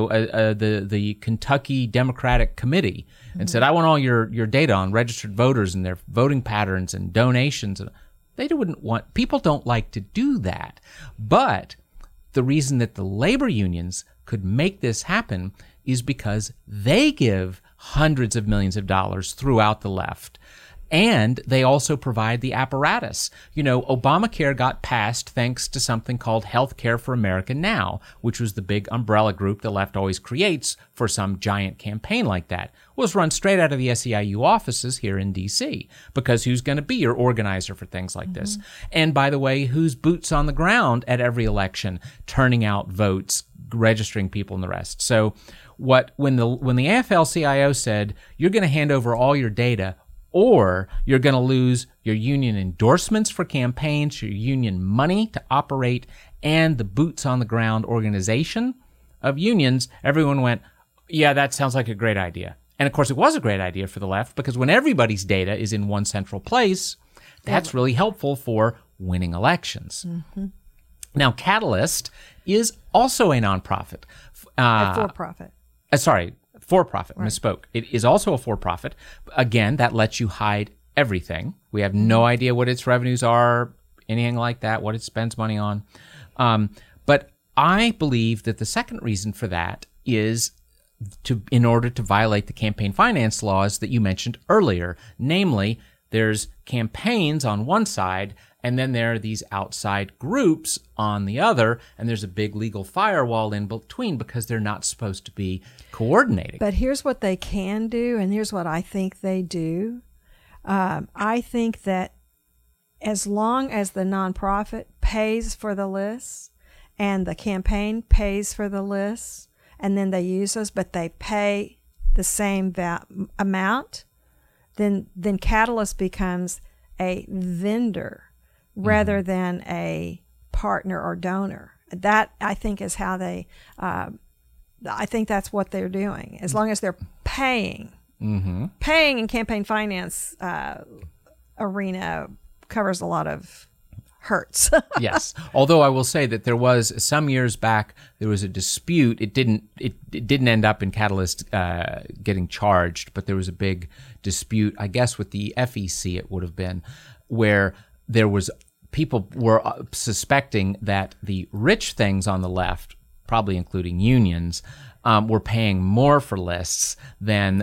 the Kentucky Democratic Committee and said, I want all your data on registered voters and their voting patterns and donations, people don't like to do that. But the reason that the labor unions could make this happen is because they give hundreds of millions of dollars throughout the left. And they also provide the apparatus. Obamacare got passed thanks to something called Healthcare for America Now, which was the big umbrella group the left always creates for some giant campaign like that. It was run straight out of the SEIU offices here in D.C. because who's going to be your organizer for things like this? And by the way, who's boots on the ground at every election, turning out votes, registering people and the rest? So when the AFL-CIO said, you're going to hand over all your data, or you're going to lose your union endorsements for campaigns, your union money to operate, and the boots-on-the-ground organization of unions, everyone went, yeah, that sounds like a great idea. And, of course, it was a great idea for the left, because when everybody's data is in one central place, that's really helpful for winning elections. Now, Catalyst is also a nonprofit. For-profit. For-profit, Right. misspoke. It is also a for-profit. Again, that lets you hide everything. We have no idea what its revenues are, anything like that, what it spends money on. But I believe that the second reason for that is in order to violate the campaign finance laws that you mentioned earlier. Namely, there's campaigns on one side, and then there are these outside groups on the other, and there's a big legal firewall in between because they're not supposed to be coordinating. But here's what they can do, and here's what I think they do. I think that as long as the nonprofit pays for the lists and the campaign pays for the lists, and then they use those, but they pay the same amount, then Catalyst becomes a vendor rather than a partner or donor. That, I think, is how they, I think that's what they're doing. As long as they're paying. Paying in campaign finance arena covers a lot of hurts. Yes. Although I will say that there was, some years back, there was a dispute. It didn't end up in Catalyst getting charged, but there was a big dispute, I guess with the FEC it would have been, where there was people were suspecting that the rich things on the left, probably including unions, were paying more for lists than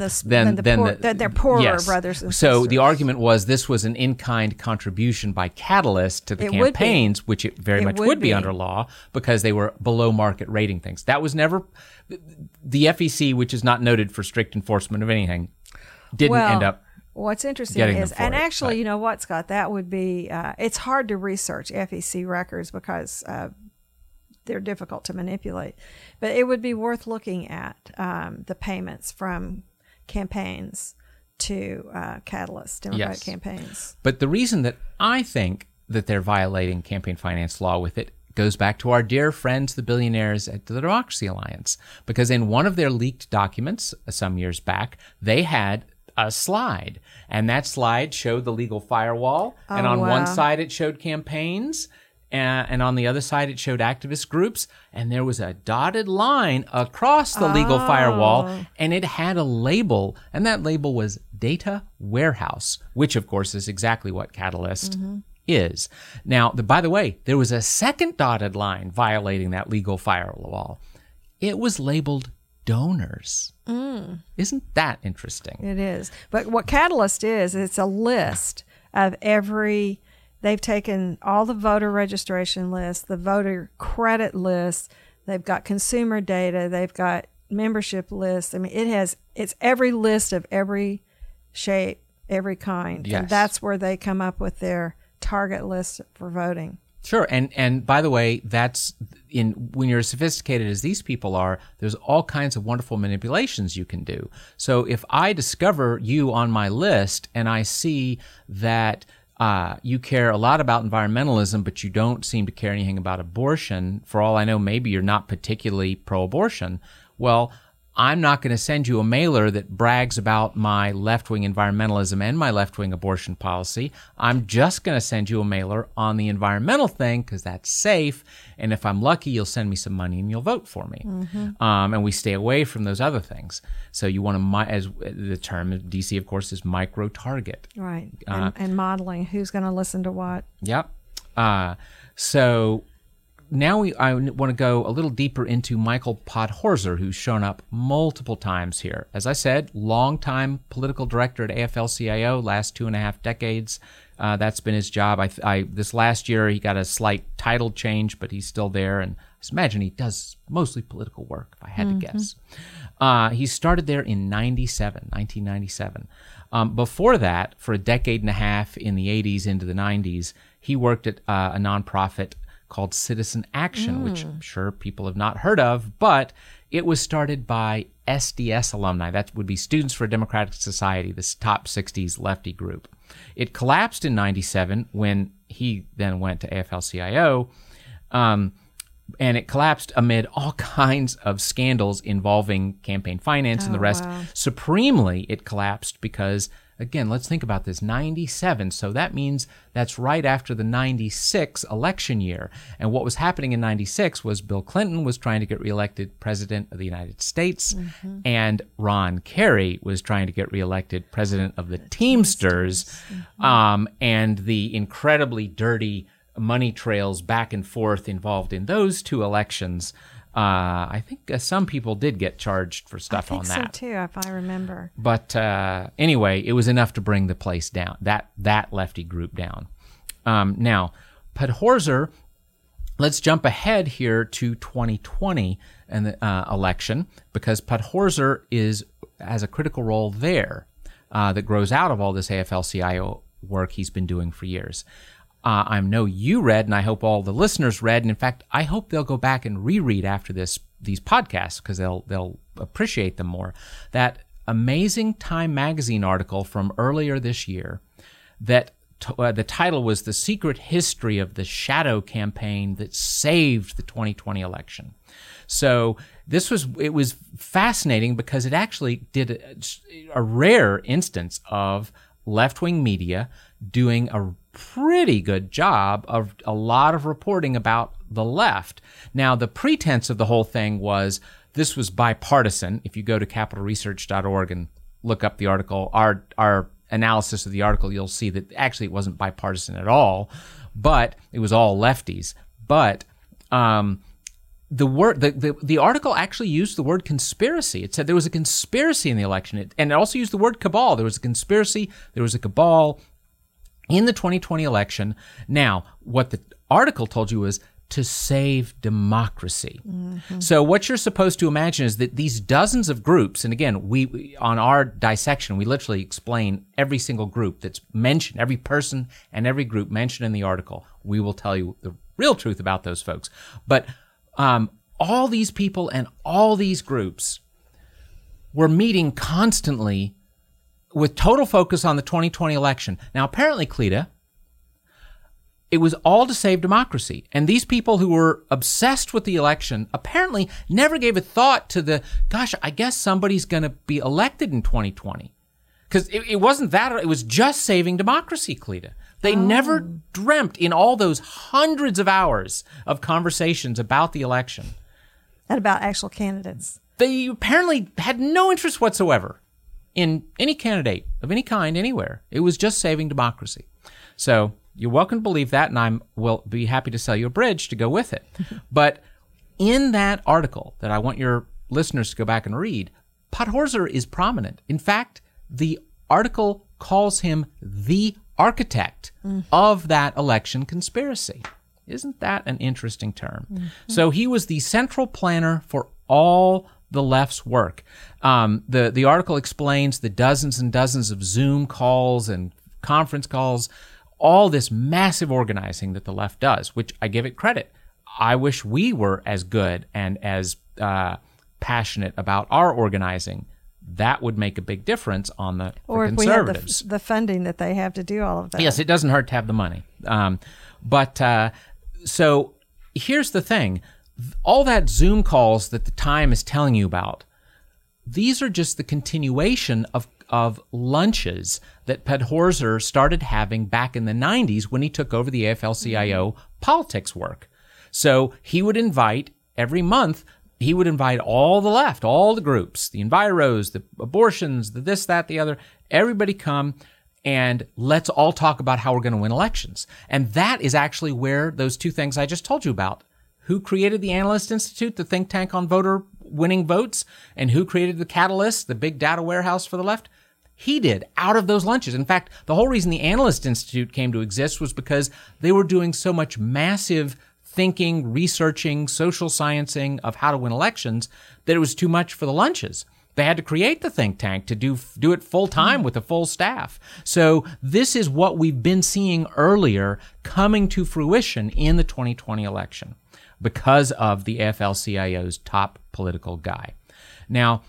their poorer yes. brothers and So sisters. the argument was this was an in-kind contribution by Catalyst to the campaigns, which it very much would be under law because they were below market rating things. That was never the FEC, which is not noted for strict enforcement of anything, didn't end up. What's interesting getting is, them for and it, actually, but- you know what, Scott, that would be, it's hard to research FEC records because they're difficult to manipulate. But it would be worth looking at the payments from campaigns to Catalyst, Democratic Yes. campaigns. But the reason that I think that they're violating campaign finance law with it goes back to our dear friends, the billionaires at the Democracy Alliance, because in one of their leaked documents some years back, they had a slide, and that slide showed the legal firewall, and on one side it showed campaigns, and on the other side it showed activist groups, and there was a dotted line across the legal firewall, and it had a label, and that label was Data Warehouse, which of course is exactly what Catalyst is. Now, by the way, there was a second dotted line violating that legal firewall. It was labeled donors. Isn't that interesting? It is. But what Catalyst is, it's a list of they've taken all the voter registration lists, the voter credit lists, they've got consumer data, they've got membership lists. I mean, it's every list of every shape, every kind. Yes. And that's where they come up with their target list for voting. Sure, and by the way, when you're as sophisticated as these people are, there's all kinds of wonderful manipulations you can do. So if I discover you on my list and I see that you care a lot about environmentalism, but you don't seem to care anything about abortion, for all I know, maybe you're not particularly pro-abortion, well, I'm not going to send you a mailer that brags about my left-wing environmentalism and my left-wing abortion policy. I'm just going to send you a mailer on the environmental thing because that's safe. And if I'm lucky, you'll send me some money and you'll vote for me. And we stay away from those other things. So you want to, as the term of DC, of course, is micro-target. Right. And modeling who's going to listen to what. Yep. So now I want to go a little deeper into Michael Podhorzer, who's shown up multiple times here. As I said, longtime political director at AFL-CIO, last 2.5 decades. That's been his job. This last year, he got a slight title change, but he's still there. And I imagine he does mostly political work, if I had to guess. He started there in 1997. Before that, for a decade and a half in the 80s into the 90s, he worked at a nonprofit called Citizen Action, which I'm sure people have not heard of, but it was started by SDS alumni. That would be Students for a Democratic Society, this top 60s lefty group. It collapsed in 97 when he then went to AFL-CIO, and it collapsed amid all kinds of scandals involving campaign finance and the rest. Wow. Supremely, it collapsed because, again, let's think about this, 97. So that means that's right after the 96 election year. And what was happening in 96 was Bill Clinton was trying to get reelected president of the United States, and Ron Kerry was trying to get reelected president of the Teamsters, and the incredibly dirty money trails back and forth involved in those two elections. I think some people did get charged for stuff on that. I think so too, if I remember. But anyway, it was enough to bring the place down, that lefty group down. Now, Podhorzer, let's jump ahead here to 2020 and the election, because Podhorzer has a critical role there that grows out of all this AFL-CIO work he's been doing for years. I know you read, and I hope all the listeners read, and in fact, I hope they'll go back and reread after these podcasts because they'll appreciate them more. That amazing Time magazine article from earlier this year that the title was "The Secret History of the Shadow Campaign That Saved the 2020 Election." So it was fascinating because it actually did a rare instance of left-wing media doing a pretty good job of a lot of reporting about the left. Now, the pretense of the whole thing was this was bipartisan. If you go to capitalresearch.org and look up the article, our analysis of the article, you'll see that actually it wasn't bipartisan at all, but it was all lefties. But the article actually used the word conspiracy. It said there was a conspiracy in the election, and it also used the word cabal. There was a conspiracy, there was a cabal in the 2020 election. Now, what the article told you was to save democracy. So what you're supposed to imagine is that these dozens of groups, and again, we on our dissection, we literally explain every single group that's mentioned, every person and every group mentioned in the article. We will tell you the real truth about those folks. But all these people and all these groups were meeting constantly with total focus on the 2020 election. Now, apparently, Cleta, it was all to save democracy. And these people who were obsessed with the election apparently never gave a thought to gosh, I guess somebody's going to be elected in 2020. Because it wasn't that, it was just saving democracy, Cleta. They never dreamt in all those hundreds of hours of conversations about the election. And about actual candidates. They apparently had no interest whatsoever in any candidate of any kind anywhere. It was just saving democracy. So you're welcome to believe that, and I will be happy to sell you a bridge to go with it. But in that article that I want your listeners to go back and read, Podhorzer is prominent. In fact, the article calls him the architect of that election conspiracy. Isn't that an interesting term? Mm-hmm. So he was the central planner for all the left's work. The article explains the dozens and dozens of Zoom calls and conference calls, all this massive organizing that the left does, which I give it credit. I wish we were as good and as passionate about our organizing. That would make a big difference on the conservatives. Or if we had the funding that they have to do all of that. Yes, it doesn't hurt to have the money. So here's the thing. All that Zoom calls that the Time is telling you about, these are just the continuation of lunches that Podhorzer started having back in the 90s when he took over the AFL-CIO politics work. So he would invite, every month, he would invite all the left, all the groups, the enviros, the abortions, the this, that, the other, everybody come and let's all talk about how we're going to win elections. And that is actually where those two things I just told you about. Who created the Analyst Institute, the think tank on voter winning votes, and who created the Catalyst, the big data warehouse for the left? He did, out of those lunches. In fact, the whole reason the Analyst Institute came to exist was because they were doing so much massive thinking, researching, social sciencing of how to win elections that it was too much for the lunches. They had to create the think tank to do it full time with a full staff. So this is what we've been seeing earlier coming to fruition in the 2020 election because of the AFL-CIO's top political guy. Now,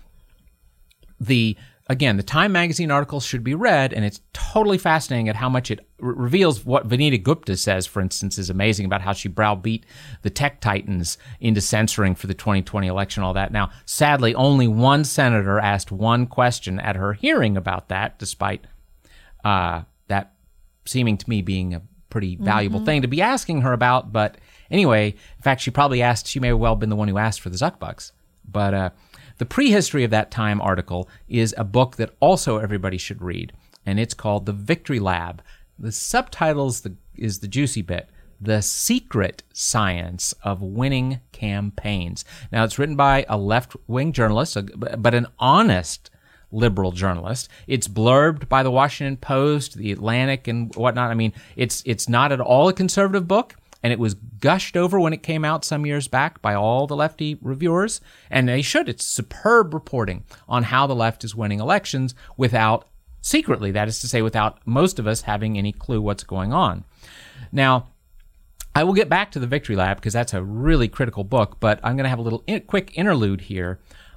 the Time magazine article should be read, and it's totally fascinating at how much it reveals what Vanita Gupta says, for instance, is amazing about how she browbeat the tech titans into censoring for the 2020 election, all that. Now, sadly, only one senator asked one question at her hearing about that, despite that seeming to me being a pretty valuable thing to be asking her about. But anyway, in fact, she may have well been the one who asked for the Zuckbucks. But the prehistory of that Time article is a book that also everybody should read, and it's called The Victory Lab. The subtitle is the juicy bit, The Secret Science of Winning Campaigns. Now, it's written by a left-wing journalist, but an honest liberal journalist. It's blurbed by the Washington Post, the Atlantic, and whatnot. I mean, it's not at all a conservative book. And it was gushed over when it came out some years back by all the lefty reviewers. And they should. It's superb reporting on how the left is winning elections secretly, that is to say, without most of us having any clue what's going on. Now, I will get back to the Victory Lab because that's a really critical book, but I'm going to have a little quick interlude here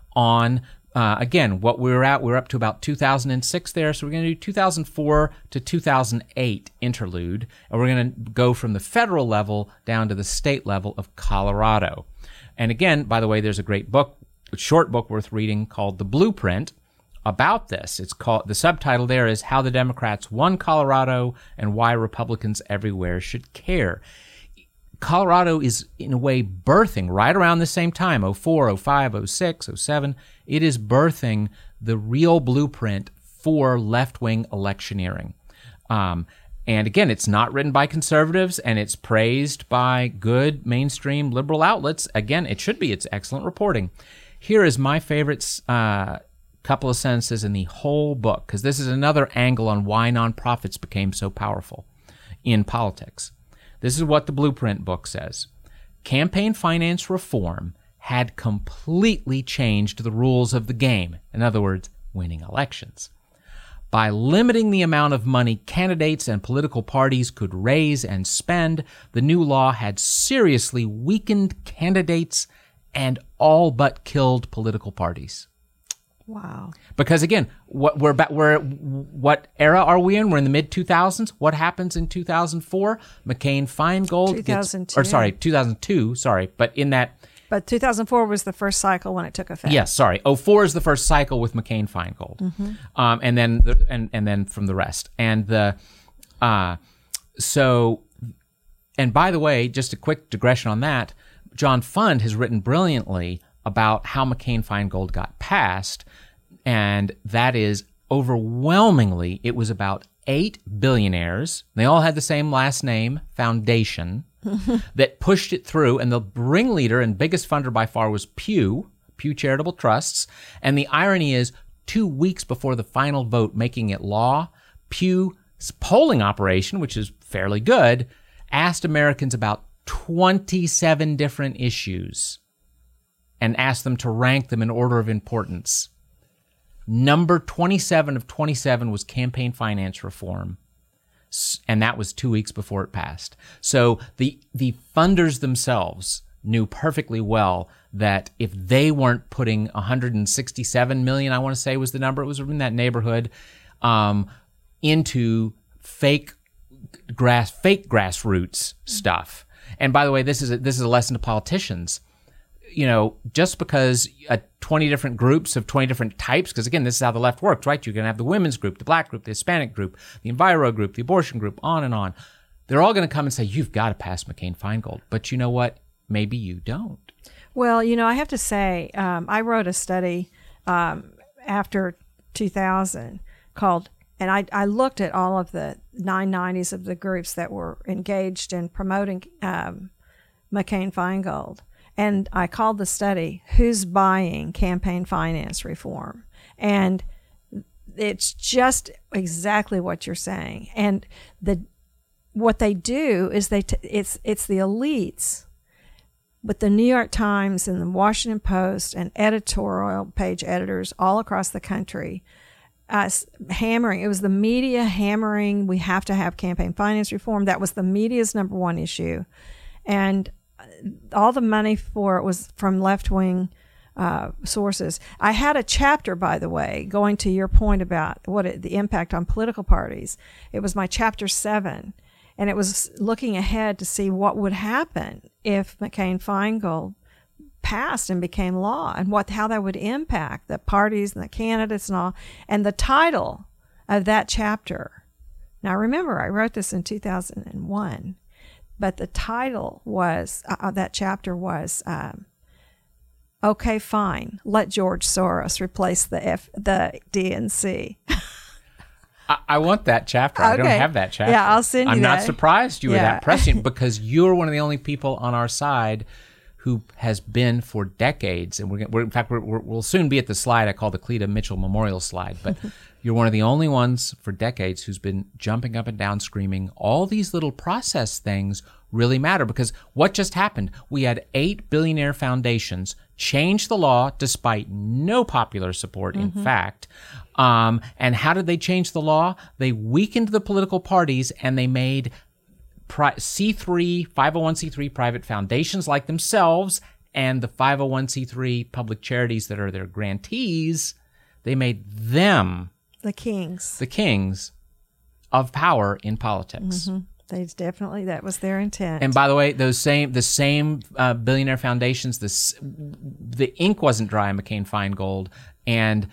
on again, what we're up to about 2006 there. So we're going to do 2004 to 2008 interlude. And we're going to go from the federal level down to the state level of Colorado. And again, by the way, there's a great book, a short book worth reading called The Blueprint about this. The subtitle there is How the Democrats Won Colorado and Why Republicans Everywhere Should Care. Colorado is, in a way, birthing right around the same time, 04, 05, 06, 07. It is birthing the real blueprint for left-wing electioneering. And again, it's not written by conservatives, and it's praised by good mainstream liberal outlets. Again, it should be. It's excellent reporting. Here is my favorite couple of sentences in the whole book, because this is another angle on why nonprofits became so powerful in politics. This is what the Blueprint book says. Campaign finance reform had completely changed the rules of the game. In other words, winning elections. By limiting the amount of money candidates and political parties could raise and spend, the new law had seriously weakened candidates and all but killed political parties. Wow. Because again, what era are we in? We're in the mid 2000s. What happens in 2004? McCain-Feingold 2002. Sorry, but in that. But 2004 was the first cycle when it took effect. Yes, sorry. 04 is the first cycle with McCain-Feingold, and then and then from the rest. And the and by the way, just a quick digression on that. John Fund has written brilliantly about how McCain-Feingold got passed, and that is overwhelmingly, it was about 8 billionaires. They all had the same last name, Foundation, that pushed it through, and the ringleader and biggest funder by far was Pew Charitable Trusts. And the irony is, 2 weeks before the final vote making it law, Pew's polling operation, which is fairly good, asked Americans about 27 different issues and asked them to rank them in order of importance. Number 27 of 27 was campaign finance reform, and that was 2 weeks before it passed. So the funders themselves knew perfectly well that if they weren't putting 167 million, I want to say was the number, it was in that neighborhood, into fake grassroots stuff. And by the way, this is a lesson to politicians. You know, just because 20 different groups of 20 different types, because again, this is how the left works, right? You're going to have the women's group, the black group, the Hispanic group, the Enviro group, the abortion group, on and on. They're all going to come and say, you've got to pass McCain-Feingold. But you know what? Maybe you don't. Well, you know, I have to say, I wrote a study after 2000 called, and I looked at all of the 990s of the groups that were engaged in promoting McCain-Feingold. And I called the study, Who's Buying Campaign Finance Reform? And it's just exactly what you're saying. And what they do is it's the elites, but the New York Times and the Washington Post and editorial page editors all across the country hammering. It was the media hammering, we have to have campaign finance reform. That was the media's number one issue. And all the money for it was from left-wing sources. I had a chapter, by the way, going to your point about the impact on political parties. It was my chapter 7, and it was looking ahead to see what would happen if McCain-Feingold passed and became law, and how that would impact the parties and the candidates and all. And the title of that chapter, now remember, I wrote this in 2001, but the title was, that chapter was, okay, fine, let George Soros replace the DNC. I want that chapter. Okay. I don't have that chapter. Yeah, I'll send you I'm that. not surprised you were that prescient, because you're one of the only people on our side who has been for decades, and we'll soon be at the slide I call the Cleta Mitchell Memorial slide, but you're one of the only ones for decades who's been jumping up and down screaming, all these little process things really matter. Because what just happened? We had 8 billionaire foundations change the law despite no popular support, in fact. And how did they change the law? They weakened the political parties, and they made C3, 501c3 private foundations like themselves, and the 501c3 public charities that are their grantees, they made them the kings of power in politics. They definitely, that was their intent. And by the way, the same billionaire foundations, the ink wasn't dry on McCain-Feingold, and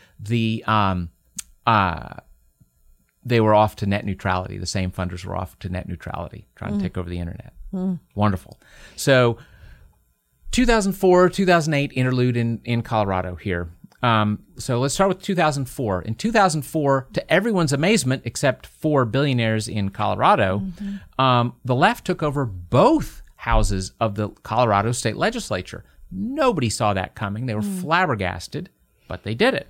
they were off to net neutrality. The same funders were off to net neutrality, trying to take over the internet. Wonderful. So 2004, 2008 interlude in Colorado here. So let's start with 2004. In 2004, to everyone's amazement, except 4 billionaires in Colorado, the left took over both houses of the Colorado state legislature. Nobody saw that coming. They were flabbergasted, but they did it.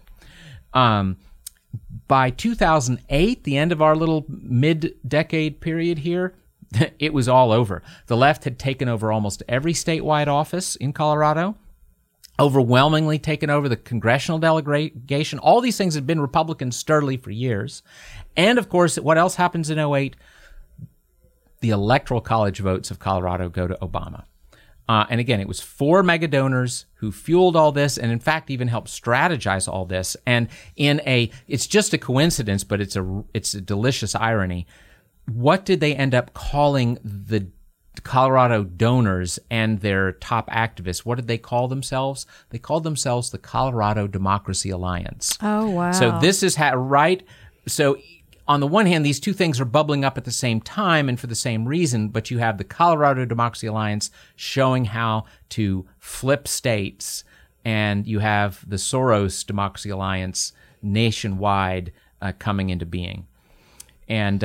By 2008, the end of our little mid-decade period here, it was all over. The left had taken over almost every statewide office in Colorado, overwhelmingly taken over the congressional delegation. All these things had been Republican sturdily for years. And, of course, what else happens in 2008? The Electoral College votes of Colorado go to Obama. And again, it was 4 mega donors who fueled all this and in fact even helped strategize all this. And it's just a coincidence, but it's a delicious irony. What did they end up calling the Colorado donors and their top activists? What did they call themselves? They called themselves the Colorado Democracy Alliance. Oh, wow. So this is right. So on the one hand, these two things are bubbling up at the same time and for the same reason, but you have the Colorado Democracy Alliance showing how to flip states, and you have the Soros Democracy Alliance nationwide coming into being. And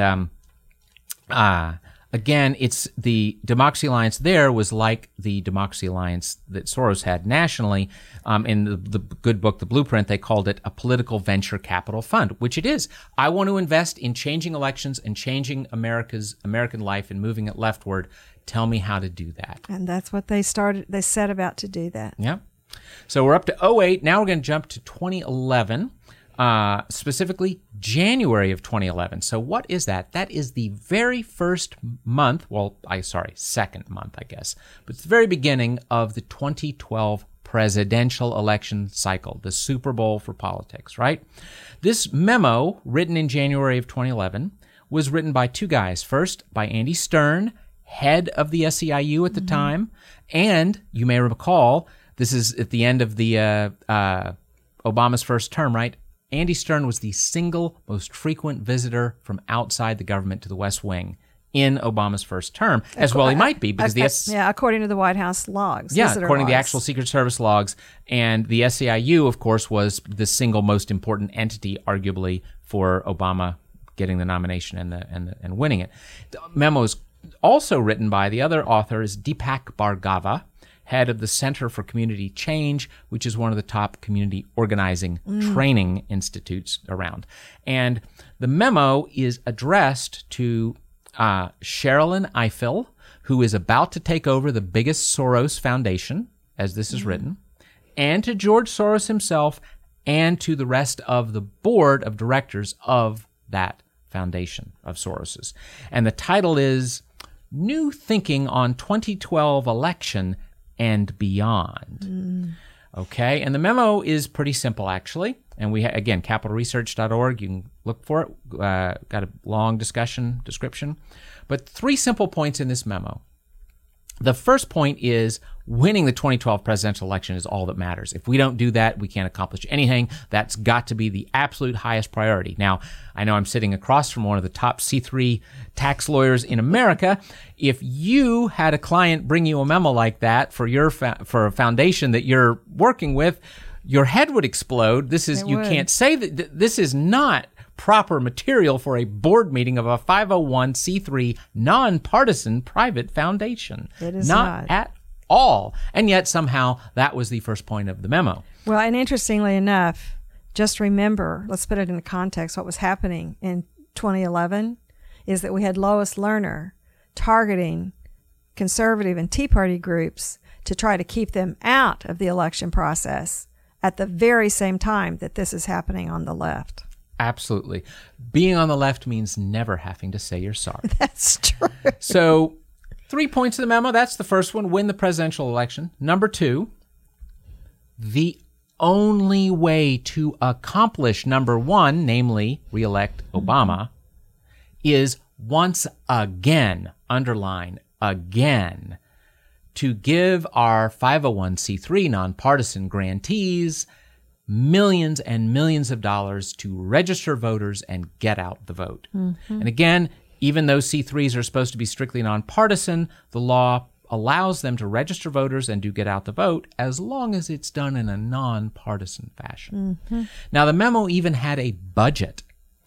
again, it's the Democracy Alliance there was like the Democracy Alliance that Soros had nationally. In the good book, The Blueprint, they called it a political venture capital fund, which it is. I want to invest in changing elections and changing American life and moving it leftward. Tell me how to do that. And that's what they set about to do that. Yeah. So we're up to 2008. Now we're going to jump to 2011. Specifically January of 2011. So what is that? That is the very first month, second month, I guess, but it's the very beginning of the 2012 presidential election cycle, the Super Bowl for politics, right? This memo, written in January of 2011, was written by 2 guys. First, by Andy Stern, head of the SEIU at the time, and you may recall, this is at the end of the Obama's first term, right? Andy Stern was the single most frequent visitor from outside the government to the West Wing in Obama's first term, as well he might be, because according to the White House logs. Yeah, according to the actual Secret Service logs. And the SEIU, of course, was the single most important entity, arguably, for Obama getting the nomination and winning it. The memo is also written by the other author is Deepak Bhargava, head of the Center for Community Change, which is one of the top community organizing training institutes around. And the memo is addressed to Sherrilyn Ifill, who is about to take over the biggest Soros foundation, as this is written, and to George Soros himself, and to the rest of the board of directors of that foundation of Soros's. And the title is New Thinking on 2012 Election and Beyond. Okay, and the memo is pretty simple, actually. And we, again, capitalresearch.org, you can look for it. Got a long description. But 3 simple points in this memo. The first point is winning the 2012 presidential election is all that matters. If we don't do that, we can't accomplish anything. That's got to be the absolute highest priority. Now, I know I'm sitting across from one of the top C3 tax lawyers in America. If you had a client bring you a memo like that for for a foundation that you're working with, your head would explode. You can't say that this is not proper material for a board meeting of a 501c3 nonpartisan private foundation. It is not at all. And yet somehow that was the first point of the memo. Well, and interestingly enough, just remember, let's put it in the context, what was happening in 2011 is that we had Lois Lerner targeting conservative and Tea Party groups to try to keep them out of the election process at the very same time that this is happening on the left. Absolutely. Being on the left means never having to say you're sorry. That's true. So 3 points of the memo. That's the first one, win the presidential election. Number 2, the only way to accomplish number 1, namely reelect Obama, is once again, underline again, to give our 501c3 nonpartisan grantees millions and millions of dollars to register voters and get out the vote. And again, even though C3s are supposed to be strictly nonpartisan, the law allows them to register voters and do get out the vote as long as it's done in a nonpartisan fashion. Now, the memo even had a budget,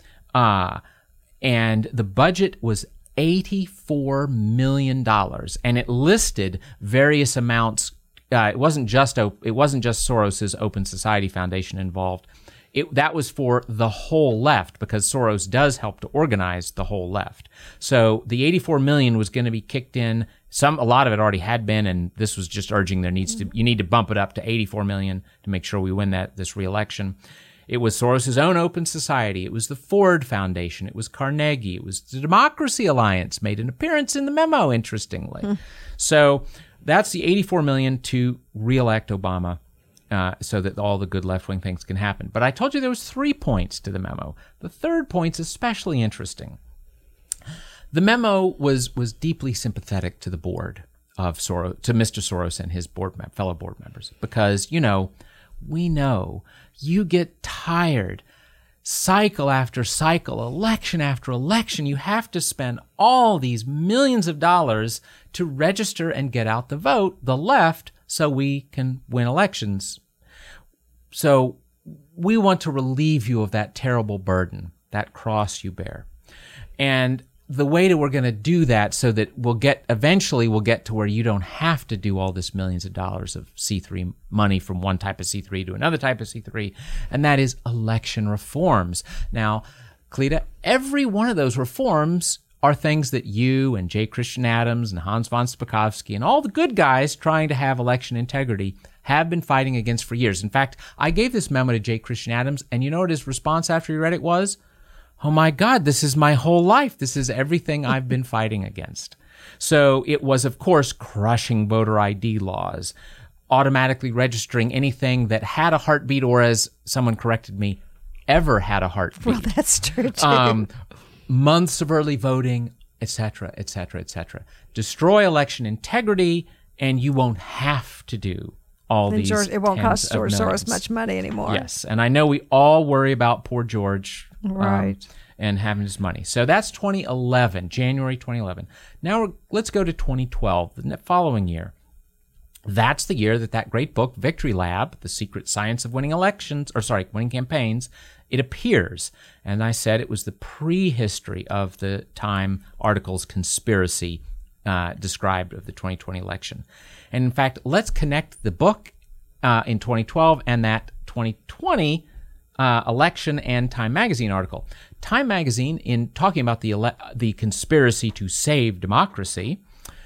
and the budget was $84 million, and it listed various amounts. It wasn't just Soros's Open Society Foundation involved. That was for the whole left, because Soros does help to organize the whole left. So the $84 million was going to be kicked in. A lot of it already had been, and this was just urging you need to bump it up to $84 million to make sure we win this re-election. It was Soros's own Open Society. It was the Ford Foundation. It was Carnegie. It was the Democracy Alliance, made an appearance in the memo, interestingly. So that's the $84 million to reelect Obama, so that all the good left-wing things can happen. But I told you there was 3 points to the memo. The third point's especially interesting. The memo was deeply sympathetic to the board of Soros, to Mr. Soros and his fellow board members, because, we know you get tired cycle after cycle, election after election. You have to spend all these millions of dollars to register and get out the vote, the left, so we can win elections. So we want to relieve you of that terrible burden, that cross you bear. And the way that we're going to do that so that eventually we'll get to where you don't have to do all this millions of dollars of C3 money from one type of C3 to another type of C3, and that is election reforms. Now, Cleta, every one of those reforms are things that you and J. Christian Adams and Hans von Spakovsky and all the good guys trying to have election integrity have been fighting against for years. In fact, I gave this memo to J. Christian Adams, and you know what his response after he read it was? Oh my God, this is my whole life. This is everything I've been fighting against. So it was, of course, crushing voter ID laws, automatically registering anything that had a heartbeat, or as someone corrected me, ever had a heartbeat. Well, that's true too. Months of early voting, etc., etc., etc. Destroy election integrity, and you won't have to do all these. It won't cost George Soros Soros much money anymore. Yes, and I know we all worry about poor George. Right. And having his money. So that's 2011, January 2011. Now let's go to 2012, the following year. That's the year that great book, Victory Lab, The Secret Science of Winning Winning Campaigns, it appears. And I said it was the prehistory of the Time article's conspiracy described of the 2020 election. And in fact, let's connect the book in 2012 and that 2020 election and Time Magazine article. Time Magazine, in talking about the conspiracy to save democracy,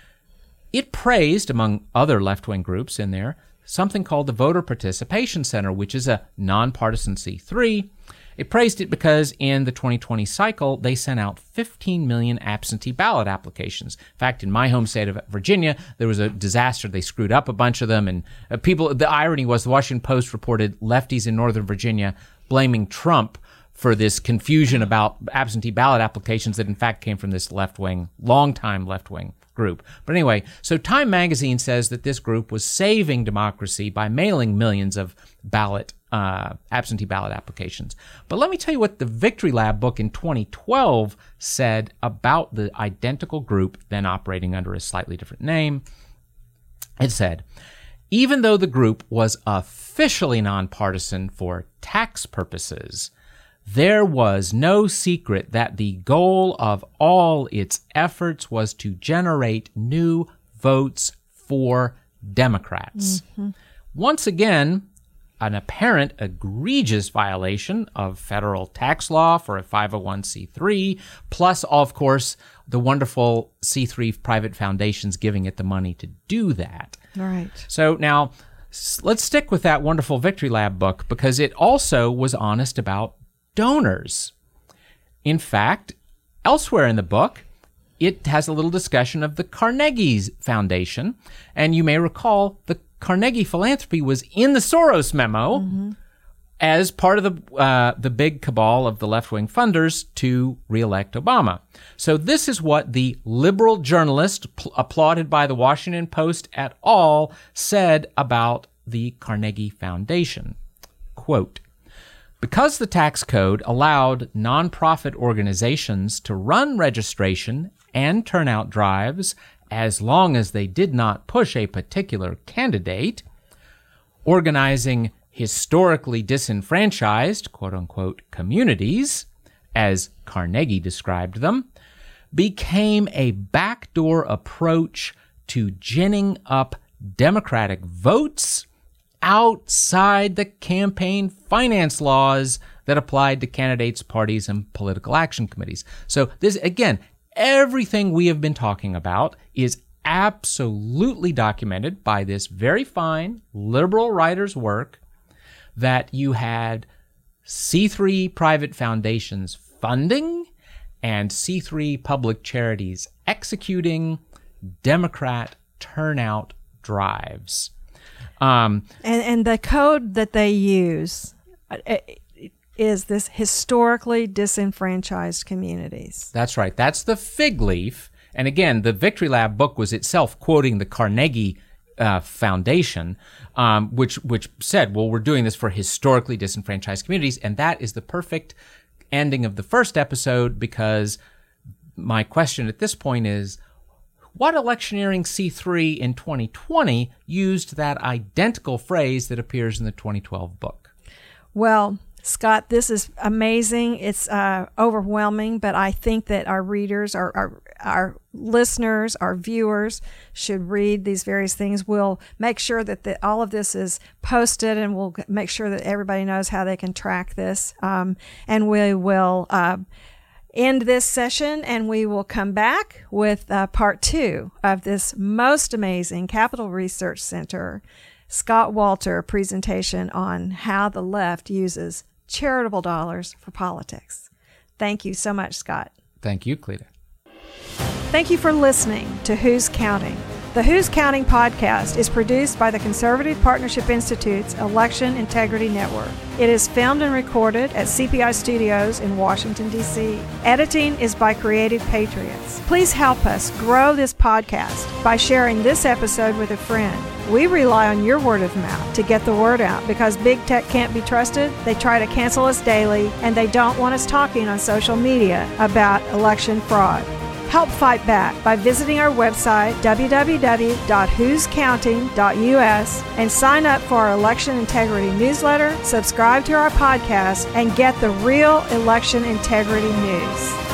it praised, among other left-wing groups in there, something called the Voter Participation Center, which is a nonpartisan C3. It praised it because in the 2020 cycle, they sent out 15 million absentee ballot applications. In fact, in my home state of Virginia, there was a disaster. They screwed up a bunch of them, and the irony was the Washington Post reported lefties in Northern Virginia blaming Trump for this confusion about absentee ballot applications that in fact came from this longtime left-wing group. But anyway, so Time Magazine says that this group was saving democracy by mailing millions of absentee ballot applications. But let me tell you what the Victory Lab book in 2012 said about the identical group, then operating under a slightly different name. It said, even though the group was officially nonpartisan for tax purposes, there was no secret that the goal of all its efforts was to generate new votes for Democrats. Mm-hmm. Once again, an apparent egregious violation of federal tax law for a 501c3, plus, of course, the wonderful C3 private foundations giving it the money to do that. Right. So now, let's stick with that wonderful Victory Lab book, because it also was honest about donors. In fact, elsewhere in the book, it has a little discussion of the Carnegie Foundation, and you may recall the Carnegie philanthropy was in the Soros memo as part of the big cabal of the left-wing funders to reelect Obama. So this is what the liberal journalist, applauded by the Washington Post et al., said about the Carnegie Foundation. Quote, because the tax code allowed nonprofit organizations to run registration and turnout drives as long as they did not push a particular candidate, organizing historically disenfranchised, quote-unquote, communities, as Carnegie described them, became a backdoor approach to ginning up Democratic votes outside the campaign finance laws that applied to candidates, parties, and political action committees. So this, again, everything we have been talking about is absolutely documented by this very fine liberal writer's work, that you had C3 private foundations funding and C3 public charities executing Democrat turnout drives. And the code that they use is this historically disenfranchised communities. That's right. That's the fig leaf. And again, the Victory Lab book was itself quoting the Carnegie Foundation, which said, well, we're doing this for historically disenfranchised communities. And that is the perfect ending of the first episode, because my question at this point is, what electioneering C3 in 2020 used that identical phrase that appears in the 2012 book? Well, Scott, this is amazing. It's overwhelming, but I think that our readers, our listeners, our viewers should read these various things. We'll make sure that all of this is posted, and we'll make sure that everybody knows how they can track this. And we will end this session, and we will come back with part 2 of this most amazing Capital Research Center Scott Walter presentation on how the left uses charitable dollars for politics. Thank you so much, Scott. Thank you, Cleta. Thank you for listening to Who's Counting. The Who's Counting podcast is produced by the Conservative Partnership Institute's Election Integrity Network. It is filmed and recorded at CPI Studios in Washington, D.C. Editing is by Creative Patriots. Please help us grow this podcast by sharing this episode with a friend. We rely on your word of mouth to get the word out, because big tech can't be trusted. They try to cancel us daily, and they don't want us talking on social media about election fraud. Help fight back by visiting our website, www.whoscounting.us, and sign up for our election integrity newsletter, subscribe to our podcast, and get the real election integrity news.